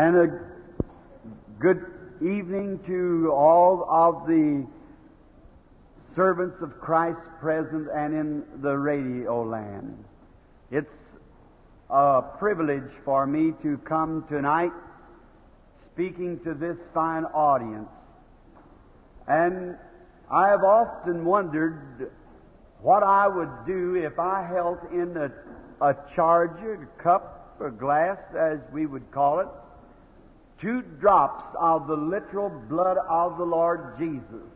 And a good evening to all of the servants of Christ present and in the radio land. It's a privilege for me to come tonight speaking to this fine audience. And I have often wondered what I would do if I held in a charger, a cup, or glass, as we would call it, 2 drops of the literal blood of the Lord Jesus.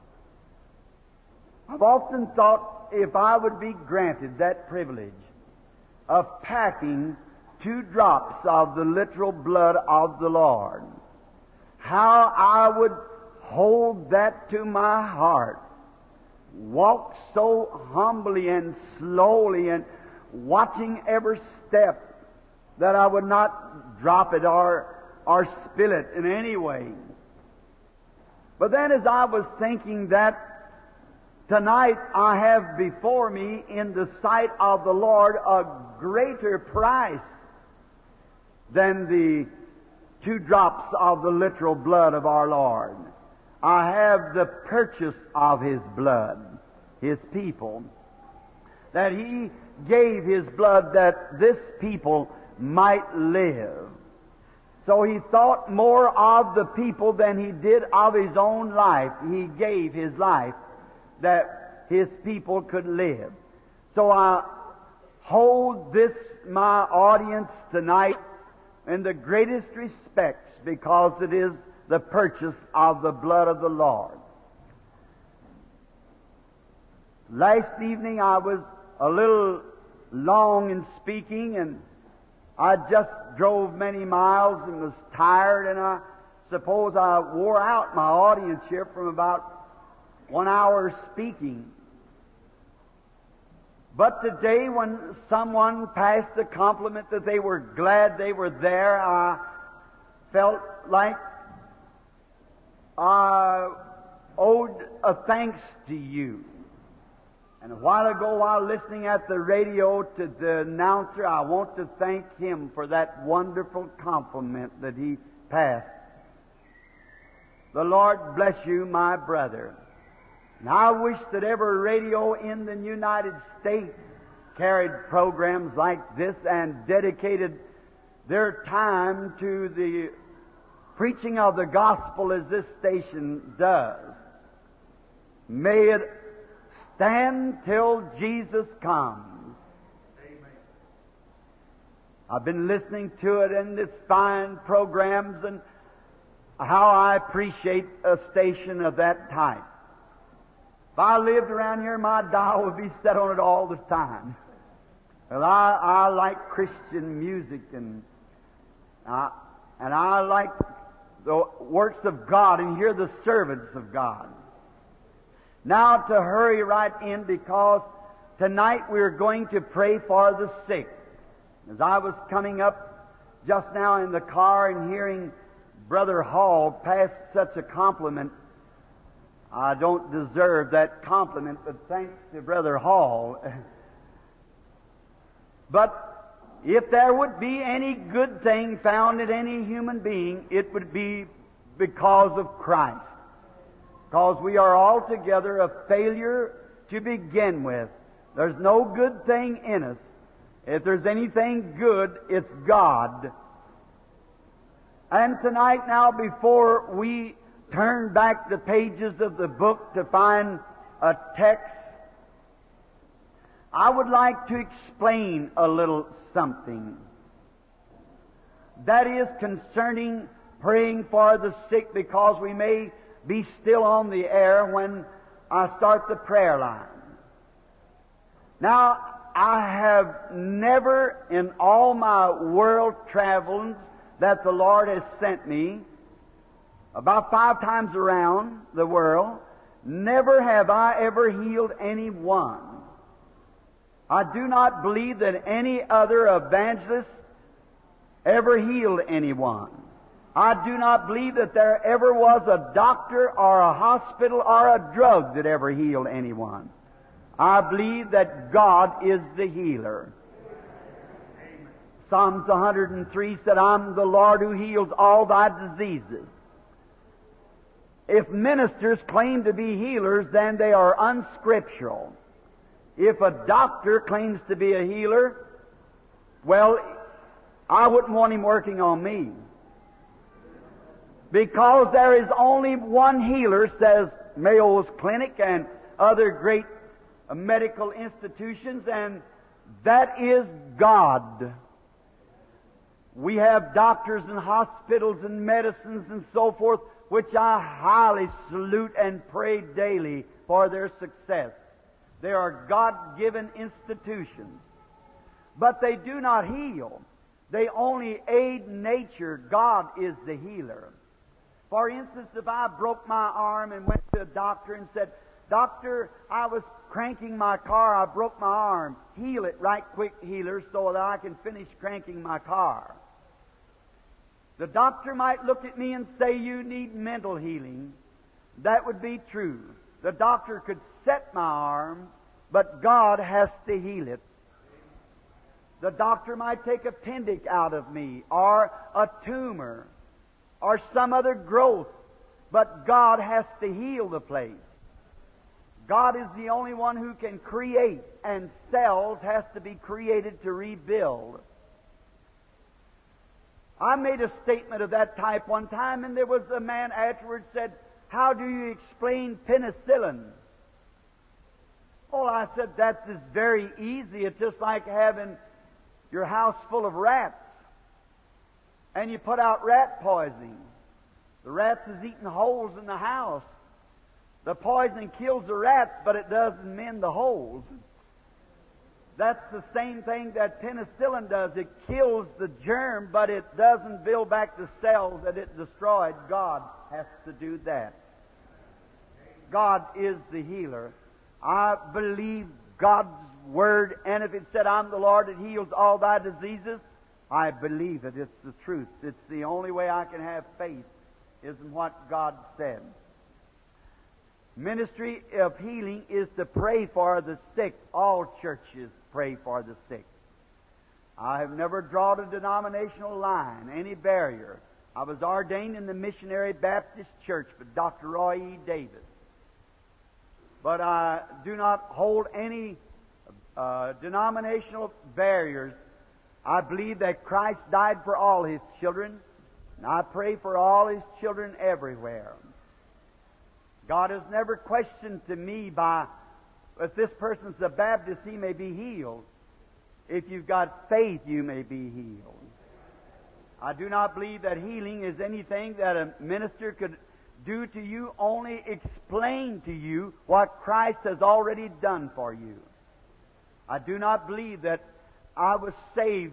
I've often thought if I would be granted that privilege of packing 2 drops of the literal blood of the Lord, how I would hold that to my heart, walk so humbly and slowly and watching every step that I would not drop it or spill it in any way. But then as I was thinking that tonight I have before me in the sight of the Lord a greater price than the 2 drops of the literal blood of our Lord. I have the purchase of His blood, His people, that He gave His blood that this people might live. So He thought more of the people than He did of His own life. He gave His life that His people could live. So I hold this, my audience tonight, in the greatest respects because it is the purchase of the blood of the Lord. Last evening I was a little long in speaking, and I just drove many miles and was tired, and I suppose I wore out my audience here from about 1 hour speaking. But today, when someone passed the compliment that they were glad they were there, I felt like I owed a thanks to you. And a while ago, while listening at the radio to the announcer, I want to thank him for that wonderful compliment that he passed. The Lord bless you, my brother. And I wish that every radio in the United States carried programs like this and dedicated their time to the preaching of the gospel as this station does. May it stand till Jesus comes. Amen. I've been listening to it in its fine programs, and how I appreciate a station of that type. If I lived around here, my dial would be set on it all the time. Well, I like Christian music, and I like the works of God and hear the servants of God. Now to hurry right in, because tonight we're going to pray for the sick. As I was coming up just now in the car and hearing Brother Hall pass such a compliment, I don't deserve that compliment, but thanks to Brother Hall. But if there would be any good thing found in any human being, it would be because of Christ. Because we are altogether a failure to begin with. There's no good thing in us. If there's anything good, it's God. And tonight now, before we turn back the pages of the book to find a text, I would like to explain a little something. That is concerning praying for the sick, because we may be still on the air when I start the prayer line. Now, I have never in all my world travels that the Lord has sent me, about 5 times around the world, never have I ever healed anyone. I do not believe that any other evangelist ever healed anyone. I do not believe that there ever was a doctor or a hospital or a drug that ever healed anyone. I believe that God is the healer. Psalms 103 said, I'm the Lord who heals all thy diseases. If ministers claim to be healers, then they are unscriptural. If a doctor claims to be a healer, well, I wouldn't want him working on me. Because there is only one healer, says Mayo's Clinic and other great medical institutions, and that is God. We have doctors and hospitals and medicines and so forth, which I highly salute and pray daily for their success. They are God-given institutions. But they do not heal. They only aid nature. God is the healer. For instance, if I broke my arm and went to a doctor and said, Doctor, I was cranking my car, I broke my arm. Heal it right quick, healer, so that I can finish cranking my car. The doctor might look at me and say, you need mental healing. That would be true. The doctor could set my arm, but God has to heal it. The doctor might take appendix out of me, or a tumor, or some other growth, but God has to heal the place. God is the only one who can create, and cells has to be created to rebuild. I made a statement of that type one time, and there was a man afterwards said, how do you explain penicillin? Oh, I said, that is very easy. It's just like having your house full of rats, and you put out rat poisoning. The rats is eating holes in the house. The poison kills the rats, but it doesn't mend the holes. That's the same thing that penicillin does. It kills the germ, but it doesn't build back the cells that it destroyed. God has to do that. God is the healer. I believe God's Word, and if it said, I'm the Lord that heals all thy diseases, I believe it. It's the truth. It's the only way I can have faith, is in what God said. Ministry of healing is to pray for the sick. All churches pray for the sick. I have never drawn a denominational line, any barrier. I was ordained in the Missionary Baptist Church by Dr. Roy E. Davis. But I do not hold any denominational barriers. I believe that Christ died for all His children, and I pray for all His children everywhere. God has never questioned to me by, if this person's a Baptist, he may be healed. If you've got faith, you may be healed. I do not believe that healing is anything that a minister could do to you, only explain to you what Christ has already done for you. I do not believe that I was saved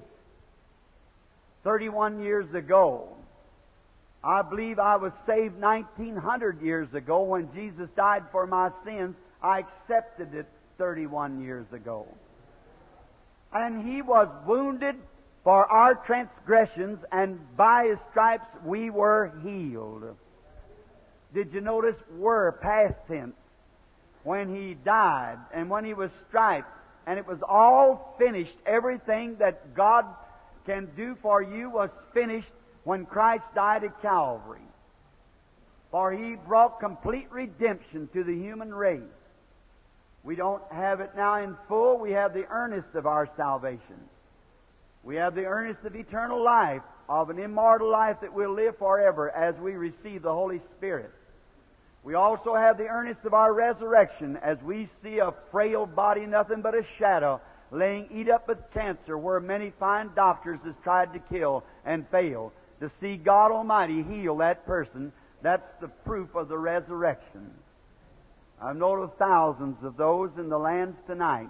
31 years ago. I believe I was saved 1900 years ago when Jesus died for my sins. I accepted it 31 years ago. And He was wounded for our transgressions, and by His stripes we were healed. Did you notice were past tense? When He died and when He was striped, and it was all finished. Everything that God can do for you was finished when Christ died at Calvary. For He brought complete redemption to the human race. We don't have it now in full. We have the earnest of our salvation. We have the earnest of eternal life, of an immortal life that will live forever as we receive the Holy Spirit. We also have the earnest of our resurrection as we see a frail body, nothing but a shadow, laying eat up with cancer, where many fine doctors has tried to kill and failed. To see God Almighty heal that person, that's the proof of the resurrection. I've known of thousands of those in the lands tonight.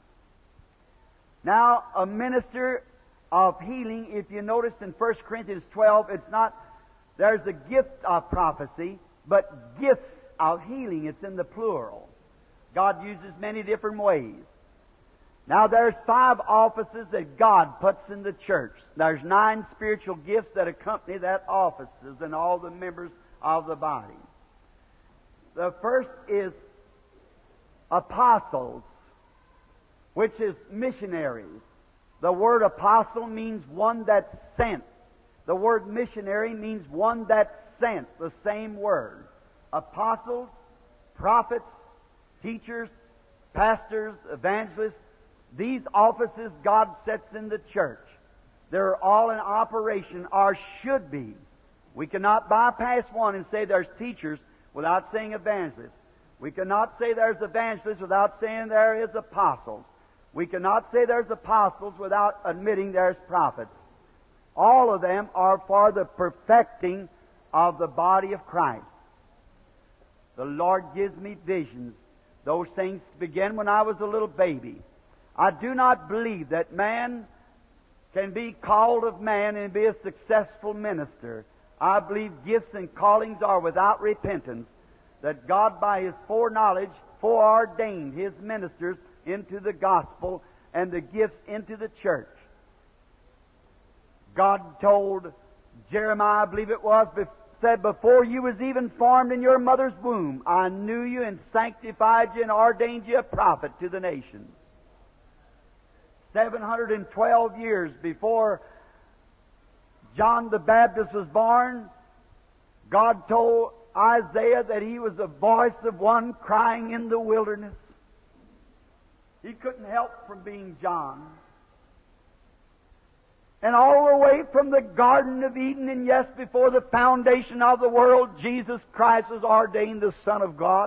Now, a minister of healing, if you notice in 1 Corinthians 12, it's not, there's a gift of prophecy, but gifts of healing, it's in the plural. God uses many different ways. Now, there's 5 offices that God puts in the church. There's 9 spiritual gifts that accompany that offices and all the members of the body. The first is apostles, which is missionaries. The word apostle means one that's sent. The word missionary means one that's sent. The same word. Apostles, prophets, teachers, pastors, evangelists, these offices God sets in the church. They're all in operation, or should be. We cannot bypass one and say there's teachers without saying evangelists. We cannot say there's evangelists without saying there is apostles. We cannot say there's apostles without admitting there's prophets. All of them are for the perfecting of the body of Christ. The Lord gives me visions. Those things began when I was a little baby. I do not believe that man can be called of man and be a successful minister. I believe gifts and callings are without repentance, that God by His foreknowledge foreordained His ministers into the gospel and the gifts into the church. God told Jeremiah, I believe it was, said, before you was even formed in your mother's womb, I knew you and sanctified you and ordained you a prophet to the nations. 712 years before John the Baptist was born, God told Isaiah that he was the voice of one crying in the wilderness. He couldn't help from being John. And all the way from the Garden of Eden, and yes, before the foundation of the world, Jesus Christ was ordained the Son of God.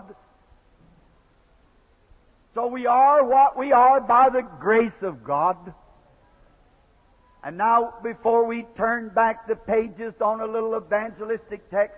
So we are what we are by the grace of God. And now, before we turn back the pages on a little evangelistic text,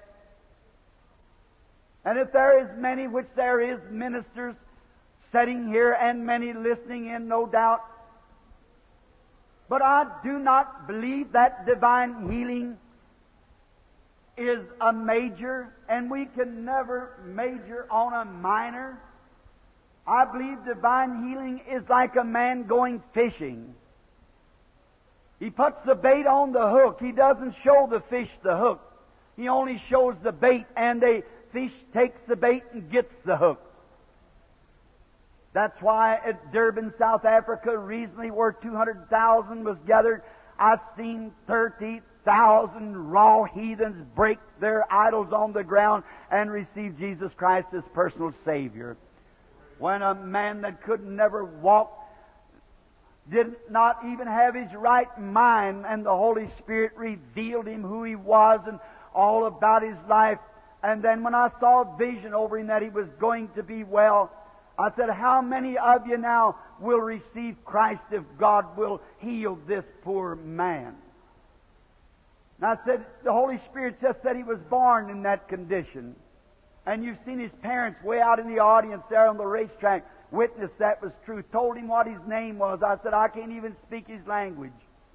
and if there is many, which there is, ministers sitting here and many listening in, no doubt, but I do not believe that divine healing is a major, and we can never major on a minor. I believe divine healing is like a man going fishing. He puts the bait on the hook. He doesn't show the fish the hook. He only shows the bait, and the fish takes the bait and gets the hook. That's why at Durban, South Africa, recently where 200,000 was gathered, I've seen 30,000 raw heathens break their idols on the ground and receive Jesus Christ as personal Savior. When a man that could never walk, did not even have his right mind, and the Holy Spirit revealed him who he was and all about his life. And then when I saw a vision over him that he was going to be well, I said, how many of you now will receive Christ if God will heal this poor man? And I said, the Holy Spirit just said he was born in that condition. And you've seen his parents way out in the audience there on the racetrack witness that was true. Told him what his name was. I said, I can't even speak his language.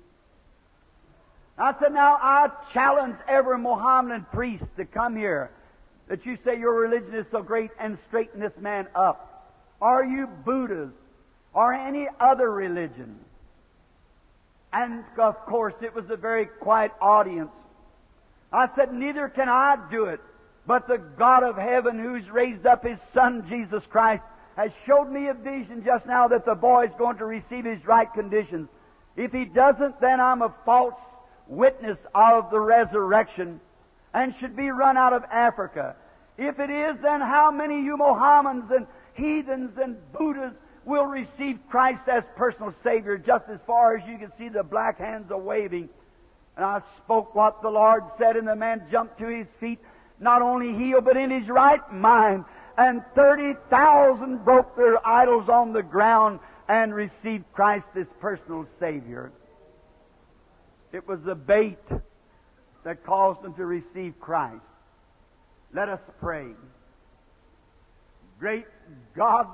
I said, now I challenge every Mohammedan priest to come here that you say your religion is so great and straighten this man up. Are you Buddhas or any other religion? And of course it was a very quiet audience. I said, neither can I do it, but the God of heaven who's raised up His Son Jesus Christ has showed me a vision just now that the boy's going to receive his right conditions. If he doesn't, then I'm a false witness of the resurrection and should be run out of Africa. If it is, then how many of you Mohammedans and heathens and Buddhas will receive Christ as personal Savior just as far as you can see the black hands a-waving? And I spoke what the Lord said, and the man jumped to his feet, not only healed, but in his right mind. And 30,000 broke their idols on the ground and received Christ as personal Savior. It was the bait that caused them to receive Christ. Let us pray. Great God,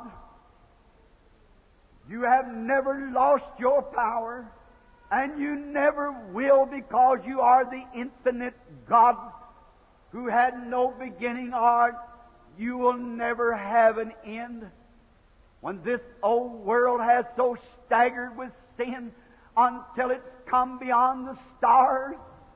you have never lost your power, and you never will, because you are the infinite God who had no beginning or you will never have an end. When this old world has so staggered with sin until it's come beyond the stars,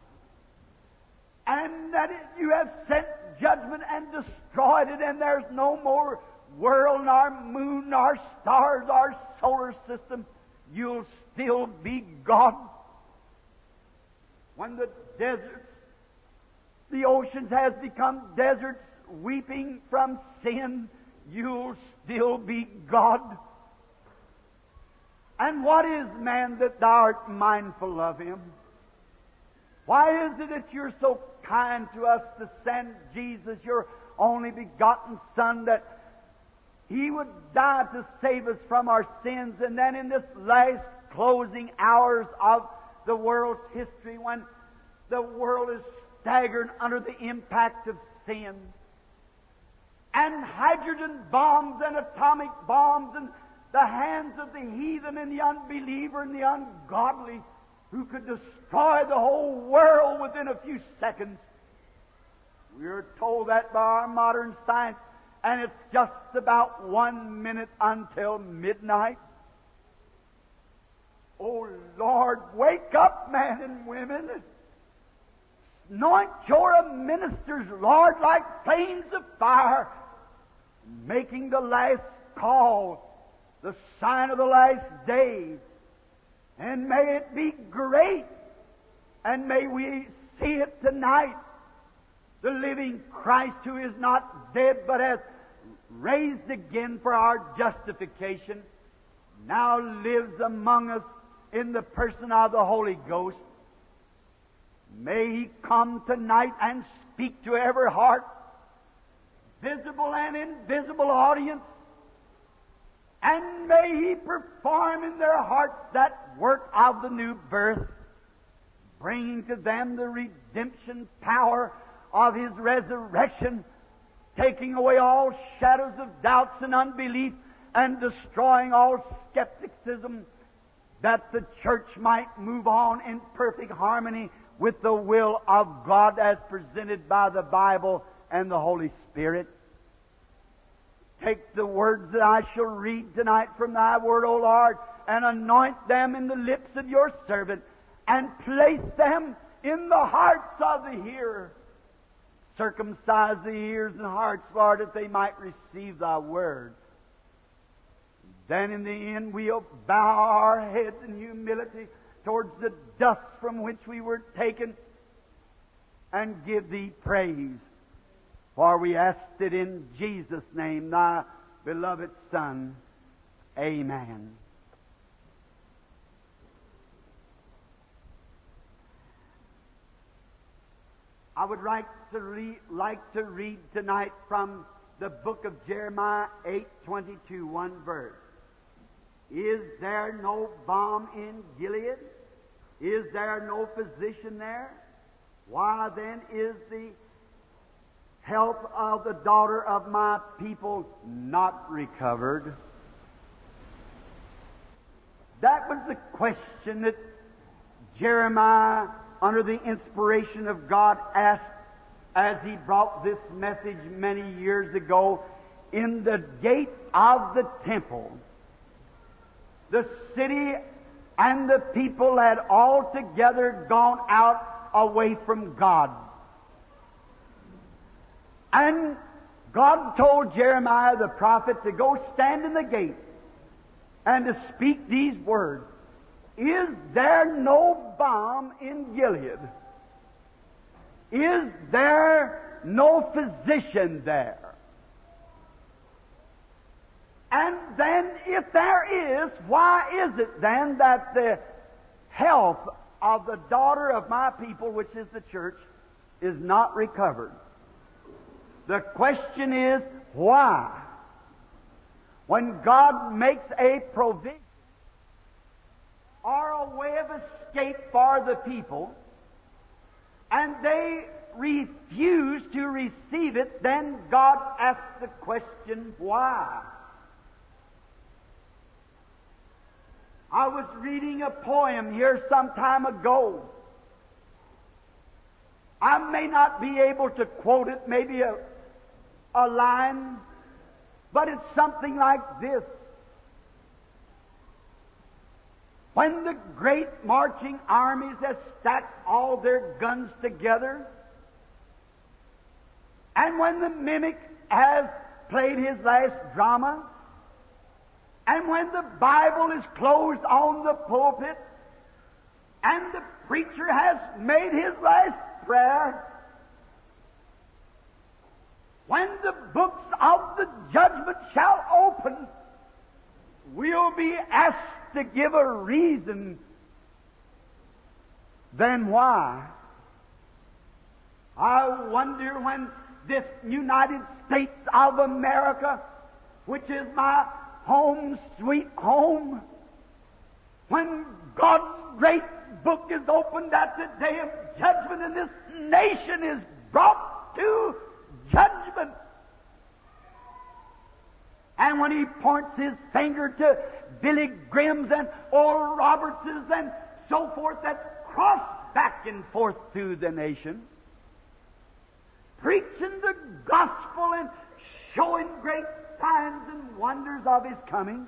and that you have sent judgment and destroyed it, and there's no more world, nor moon, nor stars, or solar system. you'll still be God. When the deserts, the oceans has become deserts, weeping from sin, you'll still be God. And what is man that thou art mindful of him? Why is it that you're so kind to us to send Jesus, your only begotten Son, that He would die to save us from our sins, and then in this last closing hours of the world's history, when the world is staggered under the impact of sin, and hydrogen bombs and atomic bombs and the hands of the heathen and the unbeliever and the ungodly, who could destroy the whole world within a few seconds. We are told that by our modern science, and it's just about 1 minute until midnight. Oh Lord, wake up, men and women. Anoint your ministers, Lord, like flames of fire, making the last call the sign of the last days. And may it be great, and may we see it tonight. The living Christ, who is not dead but has raised again for our justification, now lives among us in the person of the Holy Ghost. May He come tonight and speak to every heart, visible and invisible audience, and may He perform in their hearts that work of the new birth, bringing to them the redemption power of His resurrection, taking away all shadows of doubts and unbelief, and destroying all skepticism, that the church might move on in perfect harmony with the will of God as presented by the Bible and the Holy Spirit. Take the words that I shall read tonight from Thy Word, O Lord, and anoint them in the lips of Your servant, and place them in the hearts of the hearer. Circumcise the ears and hearts, Lord, that they might receive Thy Word. Then in the end we'll bow our heads in humility towards the dust from which we were taken, and give Thee praise. For we asked it in Jesus' name, Thy beloved Son. Amen. I would like to read tonight from the book of Jeremiah 8:22, one verse. Is there no balm in Gilead? Is there no physician there? Why then is the help of the daughter of my people not recovered? That was the question that Jeremiah, under the inspiration of God, asked as he brought this message many years ago in the gate of the temple. The city and the people had altogether gone out away from God. And God told Jeremiah the prophet to go stand in the gate and to speak these words. Is there no balm in Gilead? Is there no physician there? And then, if there is, why is it then that the health of the daughter of my people, which is the church, is not recovered? The question is, why? When God makes a provision or a way of escape for the people, and they refuse to receive it, then God asks the question, why? I was reading a poem here some time ago. I may not be able to quote it, maybe a line, but it's something like this. When the great marching armies have stacked all their guns together, and when the mimic has played his last drama, And when the Bible is closed on the pulpit, and the preacher has made his last prayer, when the books of the judgment shall open, we'll be asked to give a reason. Then why? I wonder when this United States of America, which is my home, sweet home, when God's great book is opened at the day of judgment and this nation is brought to judgment, and when He points His finger to Billy Graham's and Oral Roberts's and so forth that's crossed back and forth through the nation, preaching the gospel and showing great signs and wonders of His coming,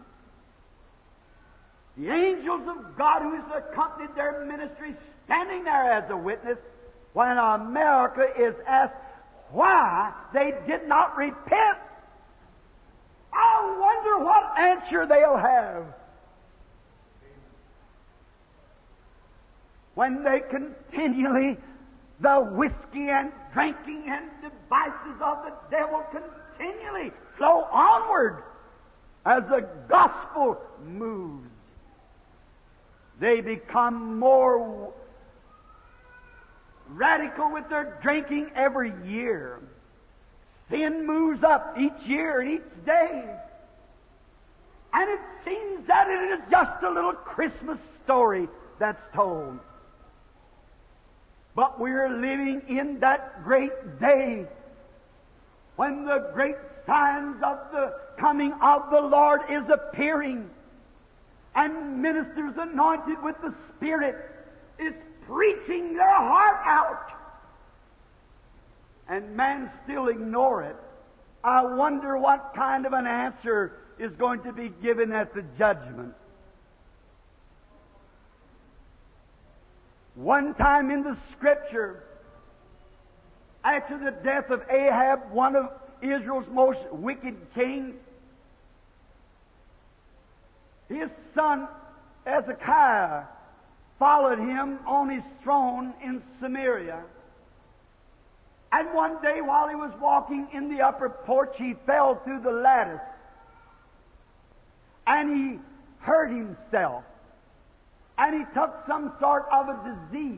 the angels of God who has accompanied their ministry standing there as a witness, when America is asked why they did not repent, I wonder what answer they'll have. When they continually, the whiskey and drinking and devices of the devil continually flow onward as the gospel moves. They become more radical with their drinking every year. Sin moves up each year and each day. And it seems that it is just a little Christmas story that's told. But we're living in that great day when the great signs of the coming of the Lord is appearing, and ministers anointed with the Spirit is preaching their heart out, and man still ignore it. I wonder what kind of an answer is going to be given at the judgment. One time in the Scripture, after the death of Ahab, one of Israel's most wicked kings, his son Hezekiah followed him on his throne in Samaria. And one day while he was walking in the upper porch, he fell through the lattice and he hurt himself. And he took some sort of a disease.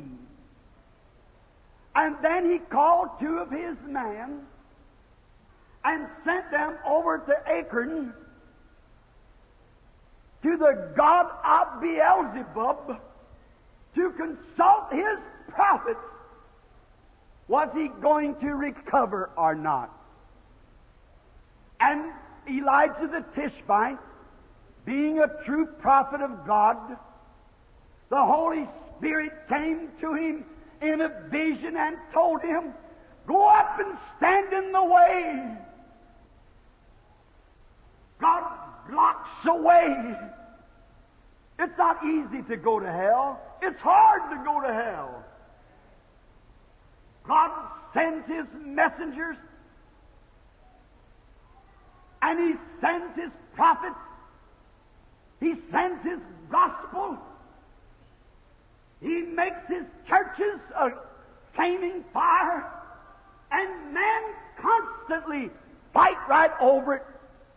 And then he called two of his men and sent them over to Akron to the god of Beelzebub to consult his prophets. Was he going to recover or not? And Elijah the Tishbite, being a true prophet of God, the Holy Spirit came to him in a vision and told him, "Go up and stand in the way." God blocks the way. It's not easy to go to hell. It's hard to go to hell. God sends His messengers, and He sends His prophets. He sends His gospel. He makes His churches a flaming fire, and man constantly fight right over it.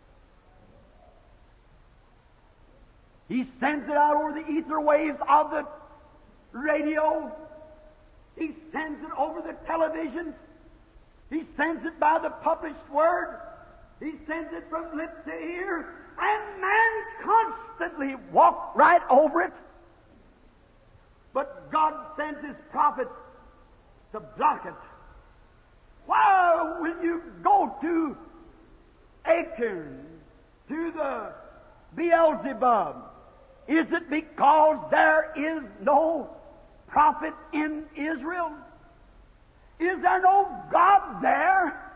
He sends it out over the ether waves of the radio. He sends it over the televisions. He sends it by the published word. He sends it from lip to ear. And man constantly walks right over it. But God sends His prophets to block it. Why will you go to Achan, to the Beelzebub? Is it because there is no prophet in Israel? Is there no God there?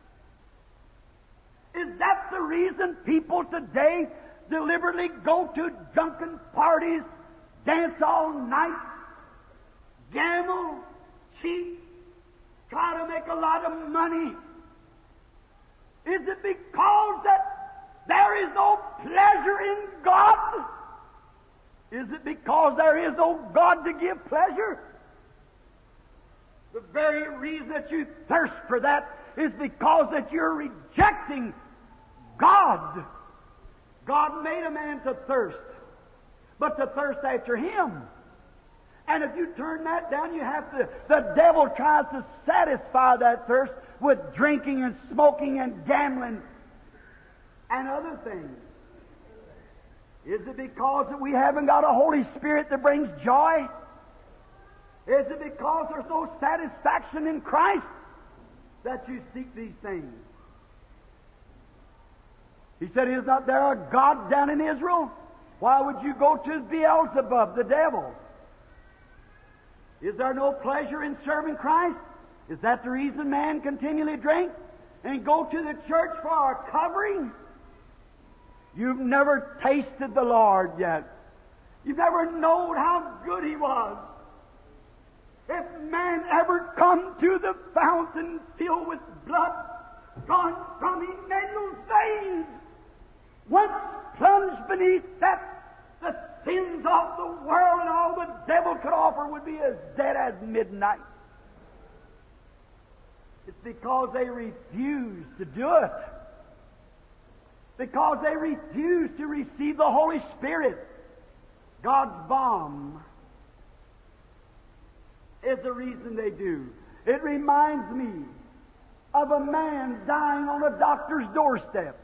Is that the reason people today deliberately go to drunken parties, dance all night, gamble, cheat, try to make a lot of money? Is it because that there is no pleasure in God? Is it because there is no God to give pleasure? The very reason that you thirst for that is because that you're rejecting God. God made a man to thirst, but to thirst after Him. And if you turn that down, you have to, the devil tries to satisfy that thirst with drinking and smoking and gambling and other things. Is it because that we haven't got a Holy Spirit that brings joy? Is it because there's no satisfaction in Christ that you seek these things? He said, is not there a God down in Israel? Why would you go to Beelzebub, the devil? Is there no pleasure in serving Christ? Is that the reason man continually drink and go to the church for a covering? You've never tasted the Lord yet. You've never known how good He was. If man ever come to the fountain filled with blood drawn from Emmanuel's veins, once plunged beneath that, the sins of the world and all the devil could offer would be as dead as midnight. It's because they refuse to do it. Because they refuse to receive the Holy Spirit. God's balm is the reason they do. It reminds me of a man dying on a doctor's doorstep.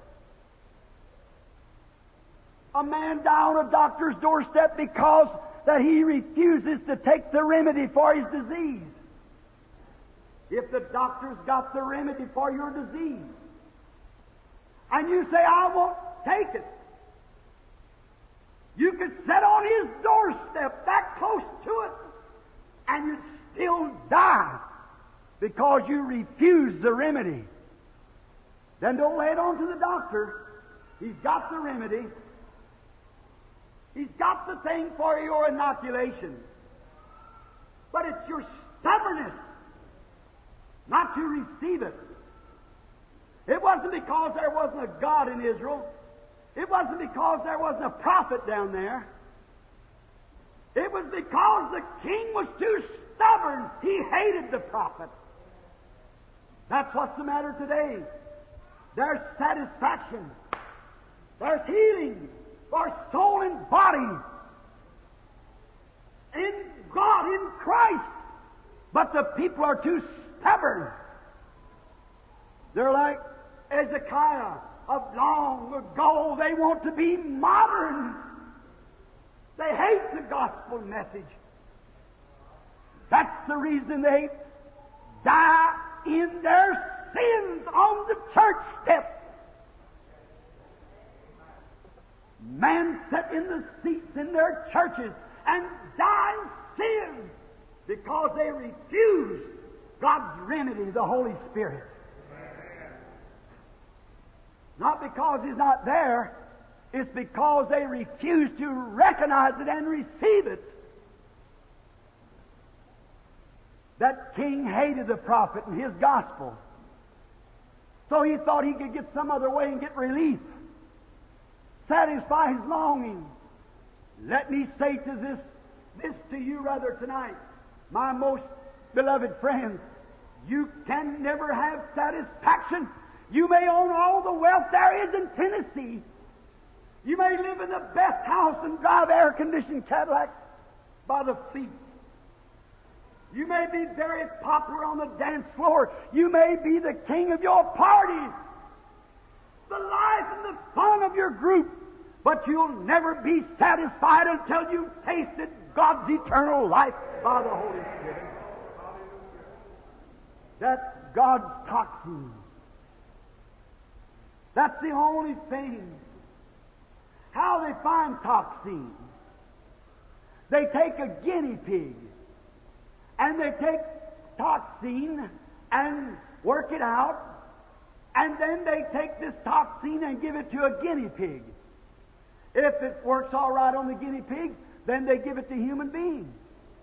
A man dying on a doctor's doorstep because that he refuses to take the remedy for his disease. If the doctor's got the remedy for your disease, and you say, I won't take it, you could sit on his doorstep that close to it, and you'd still die because you refuse the remedy. Then don't lay it on to the doctor. He's got the remedy. He's got the thing for your inoculation. But it's your stubbornness not to receive it. It wasn't because there wasn't a God in Israel. It wasn't because there wasn't a prophet down there. It was because the king was too stubborn. He hated the prophet. That's what's the matter today. There's satisfaction. There's healing for soul and body in God, in Christ. But the people are too stubborn. They're like Hezekiah of long ago. They want to be modern. They hate the gospel message. That's the reason they die in their sins on the church step. Men sit in the seats in their churches and die in sin because they refuse God's remedy, the Holy Spirit. Not because He's not there, it's because they refuse to recognize it and receive it. That king hated the prophet and his gospel. So he thought he could get some other way and get relief, satisfy his longing. Let me say to this to you rather tonight, my most beloved friends, you can never have satisfaction. You may own all the wealth there is in Tennessee. You may live in the best house and drive air-conditioned Cadillacs by the feet. You may be very popular on the dance floor. You may be the king of your party, the life and the fun of your group. But you'll never be satisfied until you've tasted God's eternal life by the Holy Spirit. That's God's toxin. That's the only thing. How they find toxin? They take a guinea pig and they take toxin and work it out, and then they take this toxin and give it to a guinea pig. If it works all right on the guinea pig, then they give it to human beings.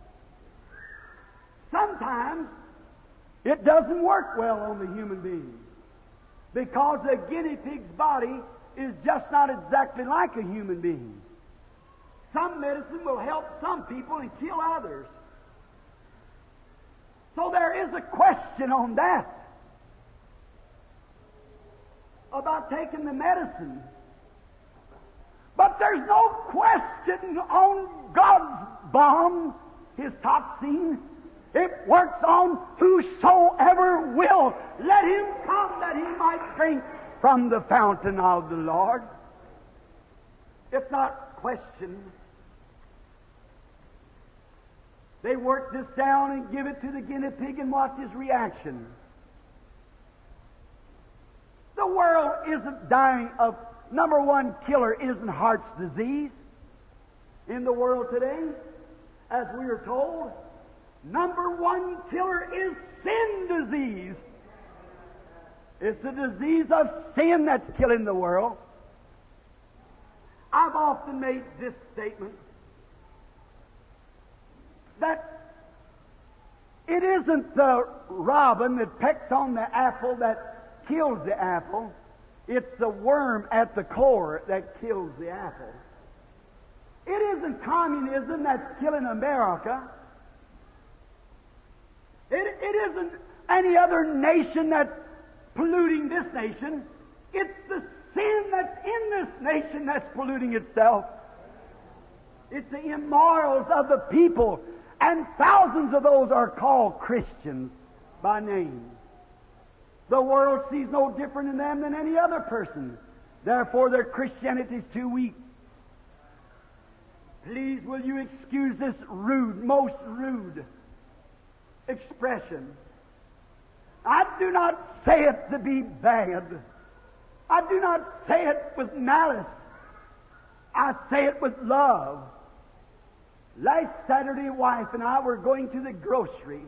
Sometimes it doesn't work well on the human being because the guinea pig's body is just not exactly like a human being. Some medicine will help some people and kill others. So there is a question on that about taking the medicine. But there's no question on God's balm, His toxin. It works on whosoever will. Let him come that he might drink from the fountain of the Lord. It's not questioned. They work this down and give it to the guinea pig and watch his reaction. The world isn't dying of, number one killer isn't heart's disease in the world today, as we are told. Number one killer is sin disease. It's the disease of sin that's killing the world. I've often made this statement, that it isn't the robin that pecks on the apple that kills the apple. It's the worm at the core that kills the apple. It isn't communism that's killing America. It isn't any other nation that's polluting this nation. It's the sin that's in this nation that's polluting itself. It's the immorals of the people, and thousands of those are called Christians by name. The world sees no different in them than any other person. Therefore, their Christianity is too weak. Please, will you excuse this rude, most rude expression? I do not say it to be bad. I do not say it with malice. I say it with love. Last Saturday, wife and I were going to the grocery.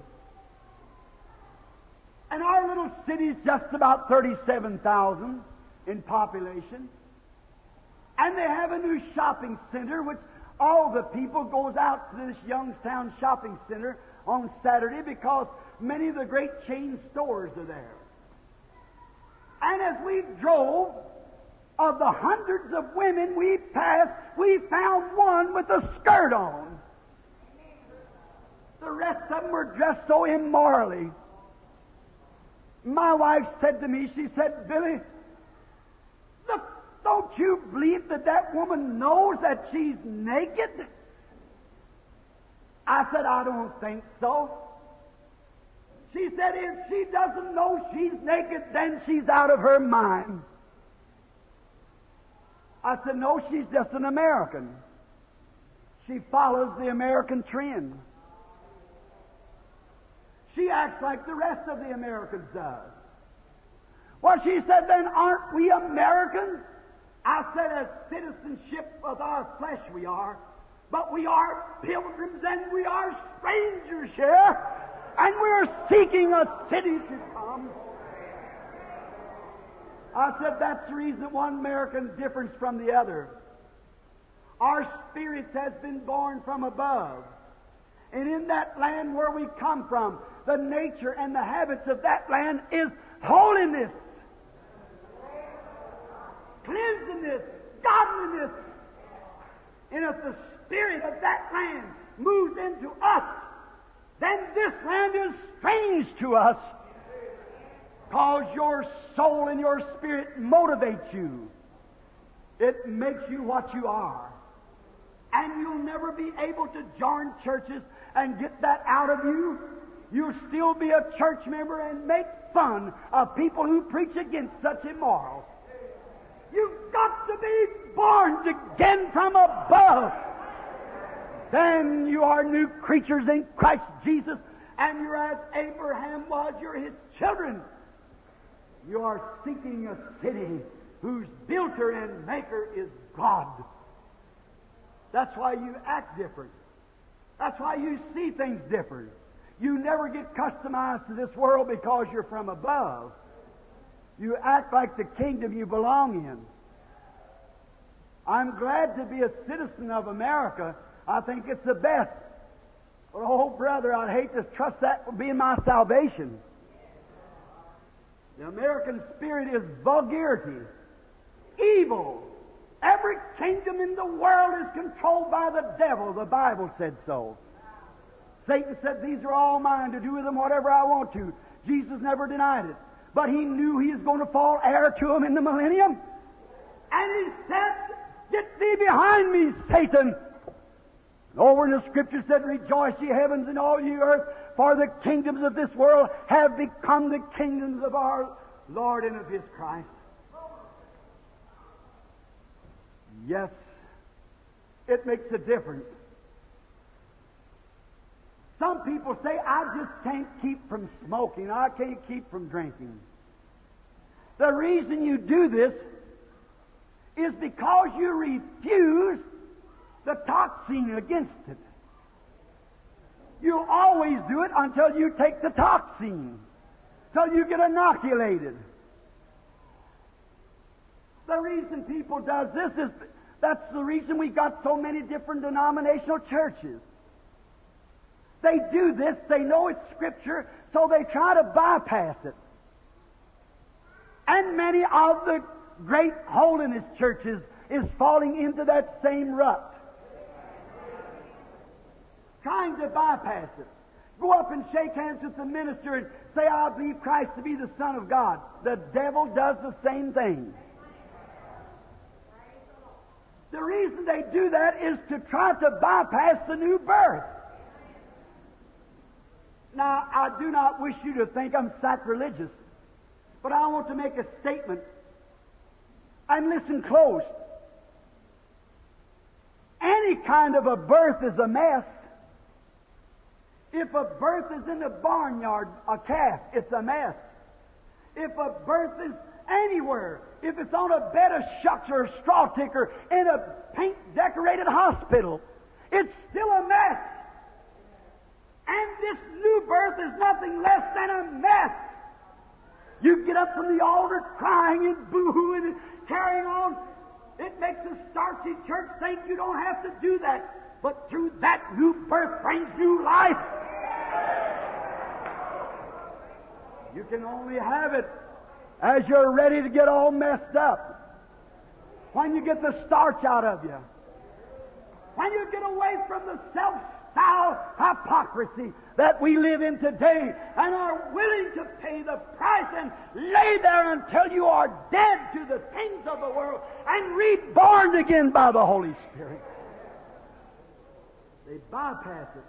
And our little city is just about 37,000 in population. And they have a new shopping center, which all the people goes out to this Youngstown shopping center on Saturday because many of the great chain stores are there. And as we drove, of the hundreds of women we passed, we found one with a skirt on. The rest of them were dressed so immorally. My wife said to me, she said, Billy, look, don't you believe that that woman knows that she's naked? I said, I don't think so. She said, if she doesn't know she's naked, then she's out of her mind. I said, no, she's just an American. She follows the American trend. She acts like the rest of the Americans does. Well, she said, then aren't we Americans? I said, as citizenship of our flesh we are, but we are pilgrims and we are strangers here, and we're seeking a city to come. I said, that's the reason one American difference from the other. Our spirits has been born from above. And in that land where we come from, the nature and the habits of that land is holiness, cleanliness, godliness. And if the spirit of that land moves into us, then this land is strange to us, because your soul and your spirit motivates you. It makes you what you are. And you'll never be able to join churches and get that out of you. You'll still be a church member and make fun of people who preach against such immoral. You've got to be born again from above. Then you are new creatures in Christ Jesus, and you're as Abraham was, you're his children. You are seeking a city whose builder and maker is God. That's why you act different. That's why you see things different. You never get customized to this world because you're from above. You act like the kingdom you belong in. I'm glad to be a citizen of America. I think it's the best. But, oh, brother, I'd hate to trust that would be my salvation. The American spirit is vulgarity. evil. Every kingdom in the world is controlled by the devil. The Bible said so. Satan said, these are all mine to do with them whatever I want to. Jesus never denied it. But he knew he was going to fall heir to him in the millennium. And he said, get thee behind me, Satan. Over in the Scripture said, rejoice, ye heavens, and all ye earth, for the kingdoms of this world have become the kingdoms of our Lord and of His Christ. Yes, it makes a difference. Some people say, I just can't keep from smoking. I can't keep from drinking. The reason you do this is because you refuse the toxin against it. You always do it until you take the toxin, till you get inoculated. The reason people does this is that's the reason we got so many different denominational churches. They do this, they know it's Scripture, so they try to bypass it. And many of the great holiness churches is falling into that same rut. Trying to bypass it. Go up and shake hands with the minister and say, I believe Christ to be the Son of God. The devil does the same thing. The reason they do that is to try to bypass the new birth. Now, I do not wish you to think I'm sacrilegious, but I want to make a statement. And listen close. Any kind of a birth is a mess. If a birth is in the barnyard, a calf, it's a mess. If a birth is anywhere, if it's on a bed of shucks or a straw ticker in a paint-decorated hospital, it's still a mess. And this new birth is nothing less than a mess. You get up from the altar crying and boo-hooing and carrying on. It makes a starchy church think you don't have to do that. But through that, new birth brings new life. You can only have it as you're ready to get all messed up. When you get the starch out of you. When you get away from the self-styled hypocrisy that we live in today and are willing to pay the price and lay there until you are dead to the things of the world and reborn again by the Holy Spirit. They bypass it.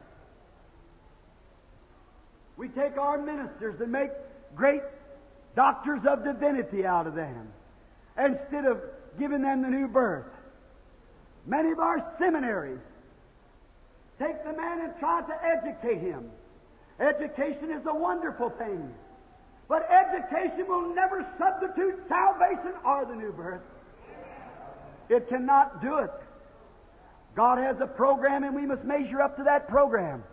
We take our ministers and make great doctors of divinity out of them instead of giving them the new birth. Many of our seminaries take the man and try to educate him. Education is a wonderful thing, but education will never substitute salvation or the new birth. It cannot do it. God has a program and we must measure up to that program.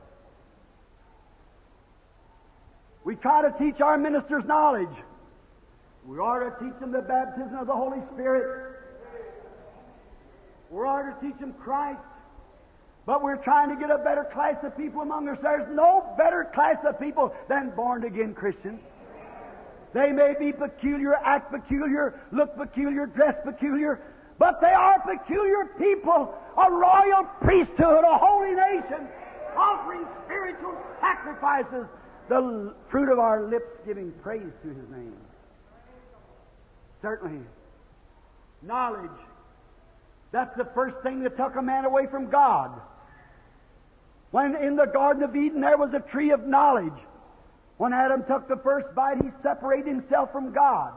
We try to teach our ministers knowledge. We ought to teach them the baptism of the Holy Spirit. We ought to teach them Christ. But we're trying to get a better class of people among us. There's no better class of people than born-again Christians. They may be peculiar, act peculiar, look peculiar, dress peculiar, but they are peculiar people, a royal priesthood, a holy nation, offering spiritual sacrifices, the fruit of our lips giving praise to His name. Certainly, knowledge. That's the first thing that took a man away from God. When in the Garden of Eden there was a tree of knowledge. When Adam took the first bite, he separated himself from God.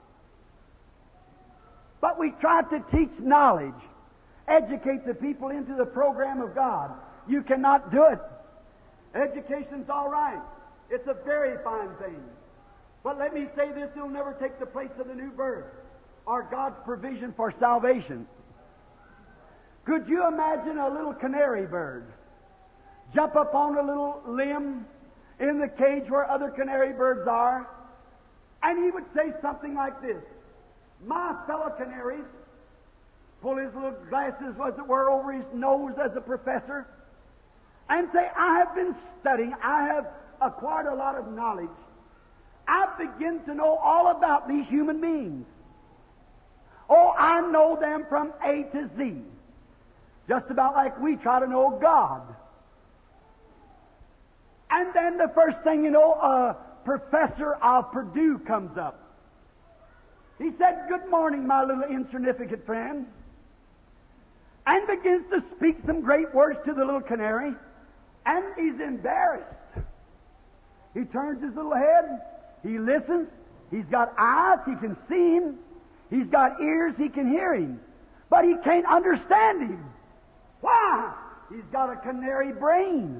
But we tried to teach knowledge, educate the people into the program of God. You cannot do it. Education's all right. It's a very fine thing. But let me say this, it'll never take the place of the new birth or God's provision for salvation. Could you imagine a little canary bird jump up on a little limb in the cage where other canary birds are, and he would say something like this: my fellow canaries, pull his little glasses, as it were, over his nose as a professor, and say, I have been studying, I have acquired a lot of knowledge. I begin to know all about these human beings. Oh, I I know them from A to Z. Just about like we try to know God. And then the first thing you know, a professor of Purdue comes up. He said, "Good morning, my little insignificant friend," and begins to speak some great words to the little canary, and he's embarrassed. He turns his little head, he listens, he's got eyes, he can see him, he's got ears, he can hear him, but he can't understand him. Why? He's got a canary brain.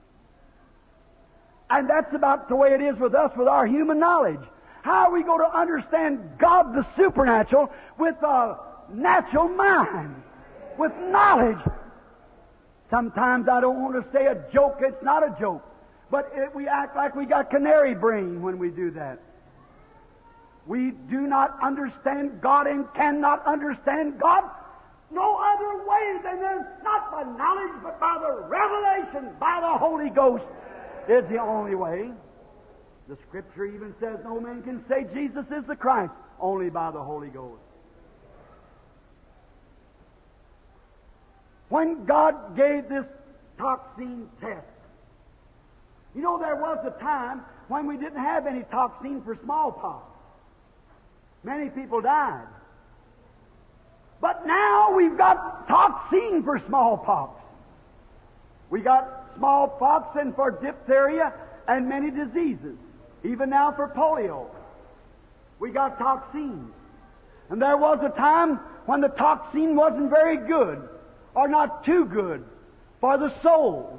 And that's about the way it is with us, with our human knowledge. How are we going to understand God the supernatural with a natural mind, with knowledge? Sometimes I don't want to say a joke, it's not a joke, but we act like we got canary brain when we do that. We do not understand God and cannot understand God no other way than not by knowledge, but by the revelation, by the Holy Ghost is the only way. The Scripture even says no man can say Jesus is the Christ, only by the Holy Ghost. When God gave this toxin test, you know, there was a time when we didn't have any toxin for smallpox. Many people died. But now we've got toxin for smallpox. We got smallpox and for diphtheria and many diseases. Even now for polio. We got toxins. And there was a time when the toxin wasn't very good, or not too good, for the soul.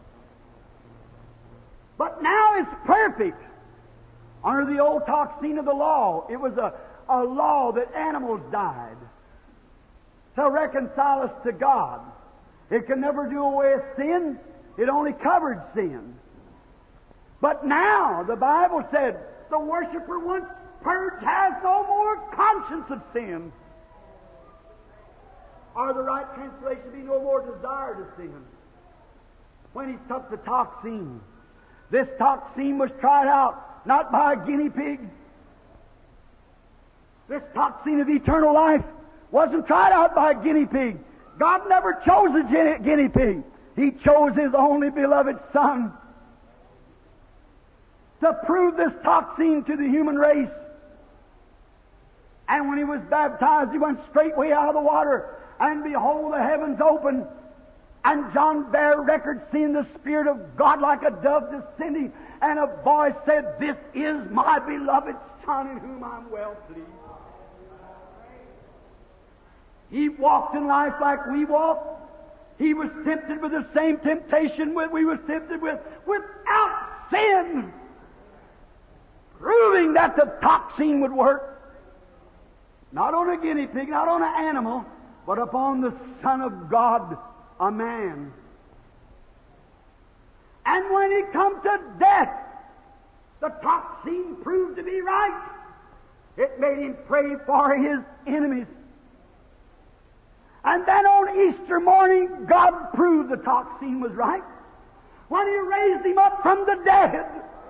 But now it's perfect. Under the old toxin of the law, it was a law that animals died to reconcile us to God. It can never do away with sin. It only covered sin. But now, the Bible said, the worshiper once purged has no more conscience of sin. Or the right translation be no more desire to sin. When he took the toxin, this toxin was tried out not by a guinea pig. This toxin of eternal life wasn't tried out by a guinea pig. God never chose a guinea pig. He chose His only beloved Son to prove this toxin to the human race. And when He was baptized, He went straightway out of the water, and behold, the heavens opened, and John bare record, seeing the Spirit of God like a dove descending, and a voice said, "This is my beloved Son, in whom I'm well pleased." He walked in life like we walk. He was tempted with the same temptation that we was tempted with, without sin, proving that the toxin would work. Not on a guinea pig, not on an animal, but upon the Son of God, a man. And when He come to death, the toxin proved to be right. It made Him pray for His enemies. And then on Easter morning, God proved the toxin was right. When He raised Him up from the dead,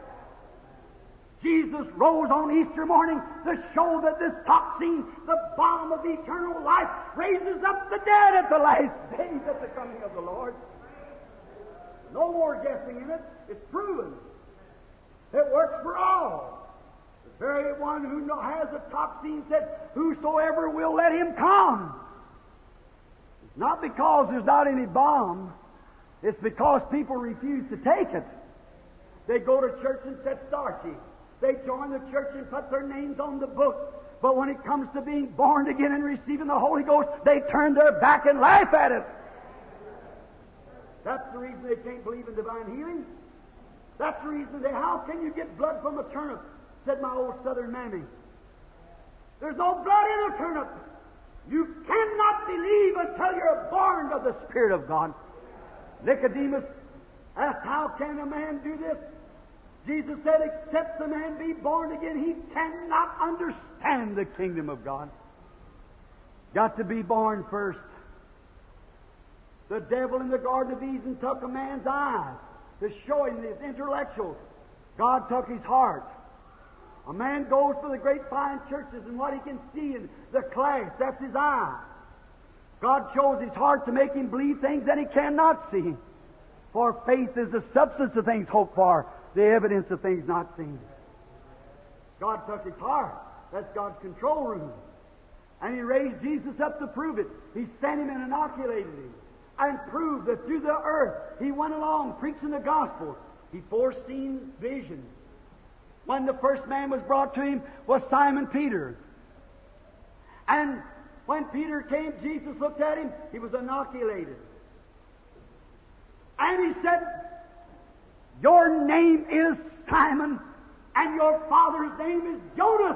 Jesus rose on Easter morning to show that this toxin, the balm of eternal life, raises up the dead at the last days at the coming of the Lord. No more guessing in it. It's proven. It works for all. The very one who has a toxin said, "Whosoever will, let him come." It's not because there's not any balm. It's because people refuse to take it. They go to church and sit starchy. They join the church and put their names on the book. But when it comes to being born again and receiving the Holy Ghost, they turn their back and laugh at it. That's the reason they can't believe in divine healing. That's the reason how can you get blood from a turnip? Said my old southern mammy. There's no blood in a turnip. You cannot believe until you're born of the Spirit of God. Nicodemus asked, "How can a man do this?" Jesus said, "Except the man be born again, he cannot understand the kingdom of God." Got to be born first. The devil in the Garden of Eden took a man's eyes to show him his intellectuals. God took his heart. A man goes to the great fine churches and what he can see in the class, that's his eye. God shows his heart to make him believe things that he cannot see. For faith is the substance of things hoped for, the evidence of things not seen. God took his heart. That's God's control room. And He raised Jesus up to prove it. He sent Him and inoculated Him and proved that through the earth He went along preaching the gospel. He foreseen visions. When the first man was brought to Him was Simon Peter. And when Peter came, Jesus looked at him. He was inoculated. And He said, "Your name is Simon, and your father's name is Jonas."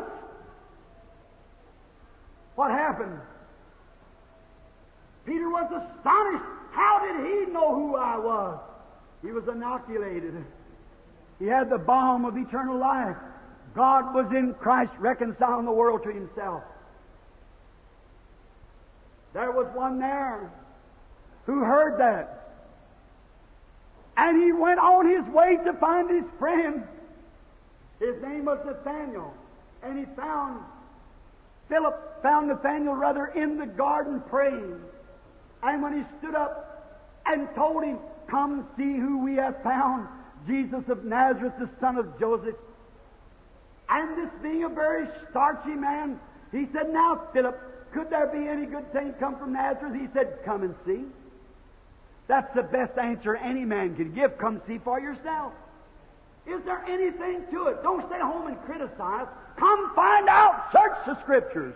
What happened? Peter was astonished. How did he know who I was? He was inoculated. He had the balm of eternal life. God was in Christ reconciling the world to Himself. There was one there who heard that. And he went on his way to find his friend. His name was Nathanael. And Philip found Nathanael in the garden praying. And when he stood up and told him, "Come see who we have found, Jesus of Nazareth, the son of Joseph." And this being a very starchy man, he said, "Now, Philip, could there be any good thing come from Nazareth?" He said, "Come and see." That's the best answer any man can give. Come see for yourself. Is there anything to it? Don't stay home and criticize. Come find out. Search the Scriptures.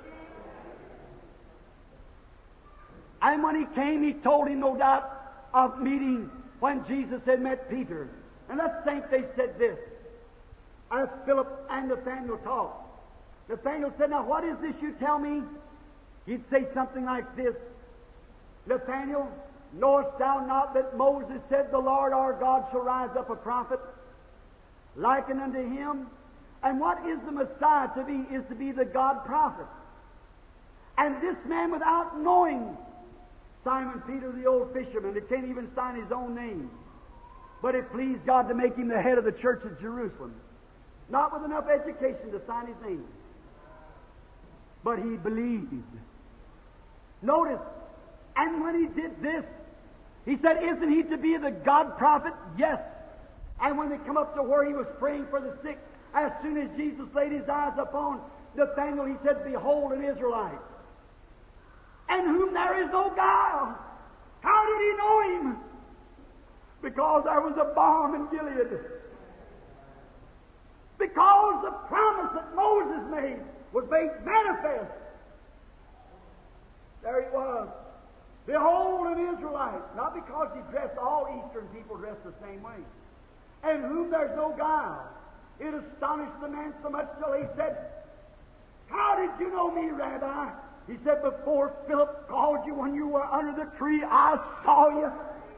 And when he came, he told him, no doubt, of meeting when Jesus had met Peter. And let's think they said this. As Philip and Nathanael talked, Nathanael said, "Now what is this you tell me?" He'd say something like this. "Nathanael, knowest thou not that Moses said, the Lord our God shall rise up a prophet likened unto him? And what is the Messiah to be? Is to be the God prophet." And this man, without knowing Simon Peter, the old fisherman, that can't even sign his own name, but it pleased God to make him the head of the church at Jerusalem, not with enough education to sign his name, but he believed. Notice, and when he did this, he said, "Isn't he to be the God prophet?" Yes. And when they come up to where he was praying for the sick, as soon as Jesus laid his eyes upon Nathanael, he said, "Behold, an Israelite, and whom there is no guile." How did he know him? Because there was a balm in Gilead. Because the promise that Moses made was made manifest. There he was. "Behold, an Israelite." Not because he dressed, all Eastern people dress the same way. "And whom there's no guile." It astonished the man so much till he said, "How did you know me, Rabbi?" He said, "Before Philip called you when you were under the tree, I saw you."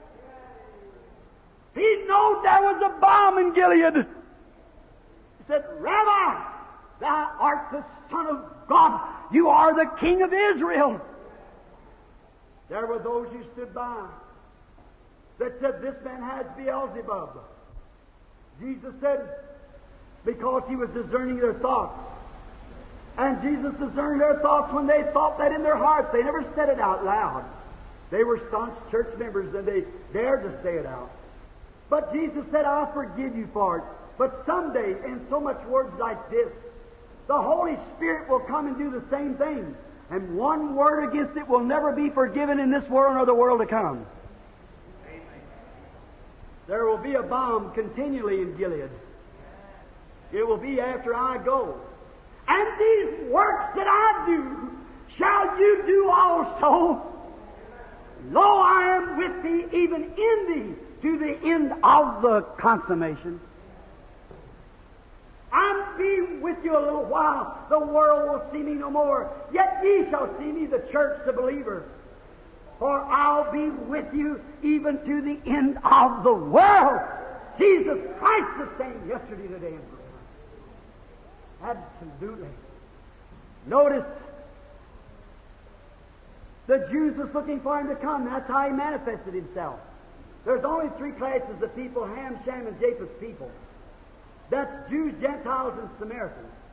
He knew there was a balm in Gilead. He said, "Rabbi, thou art the Son of God. You are the King of Israel." There were those who stood by that said, "This man has Beelzebub." Jesus said, because He was discerning their thoughts. And Jesus discerned their thoughts when they thought that in their hearts. They never said it out loud. They were staunch church members and they dared to say it out. But Jesus said, "I'll forgive you for it." But someday, in so much words like this, the Holy Spirit will come and do the same thing. And one word against it will never be forgiven in this world nor the world to come. Amen. There will be a balm continually in Gilead. It will be after I go. "And these works that I do, shall you do also. Lo, I am with thee, even in thee, to the end of the consummation." "I'll be with you a little while. The world will see me no more. Yet ye shall see me, the church, the believer. For I'll be with you even to the end of the world." Jesus Christ the same yesterday, today, and forever. Absolutely. Notice, the Jews was looking for Him to come. That's how He manifested Himself. There's only three classes of people: Ham, Shem, and Japheth's people. That's Jews, Gentiles, and Samaritans.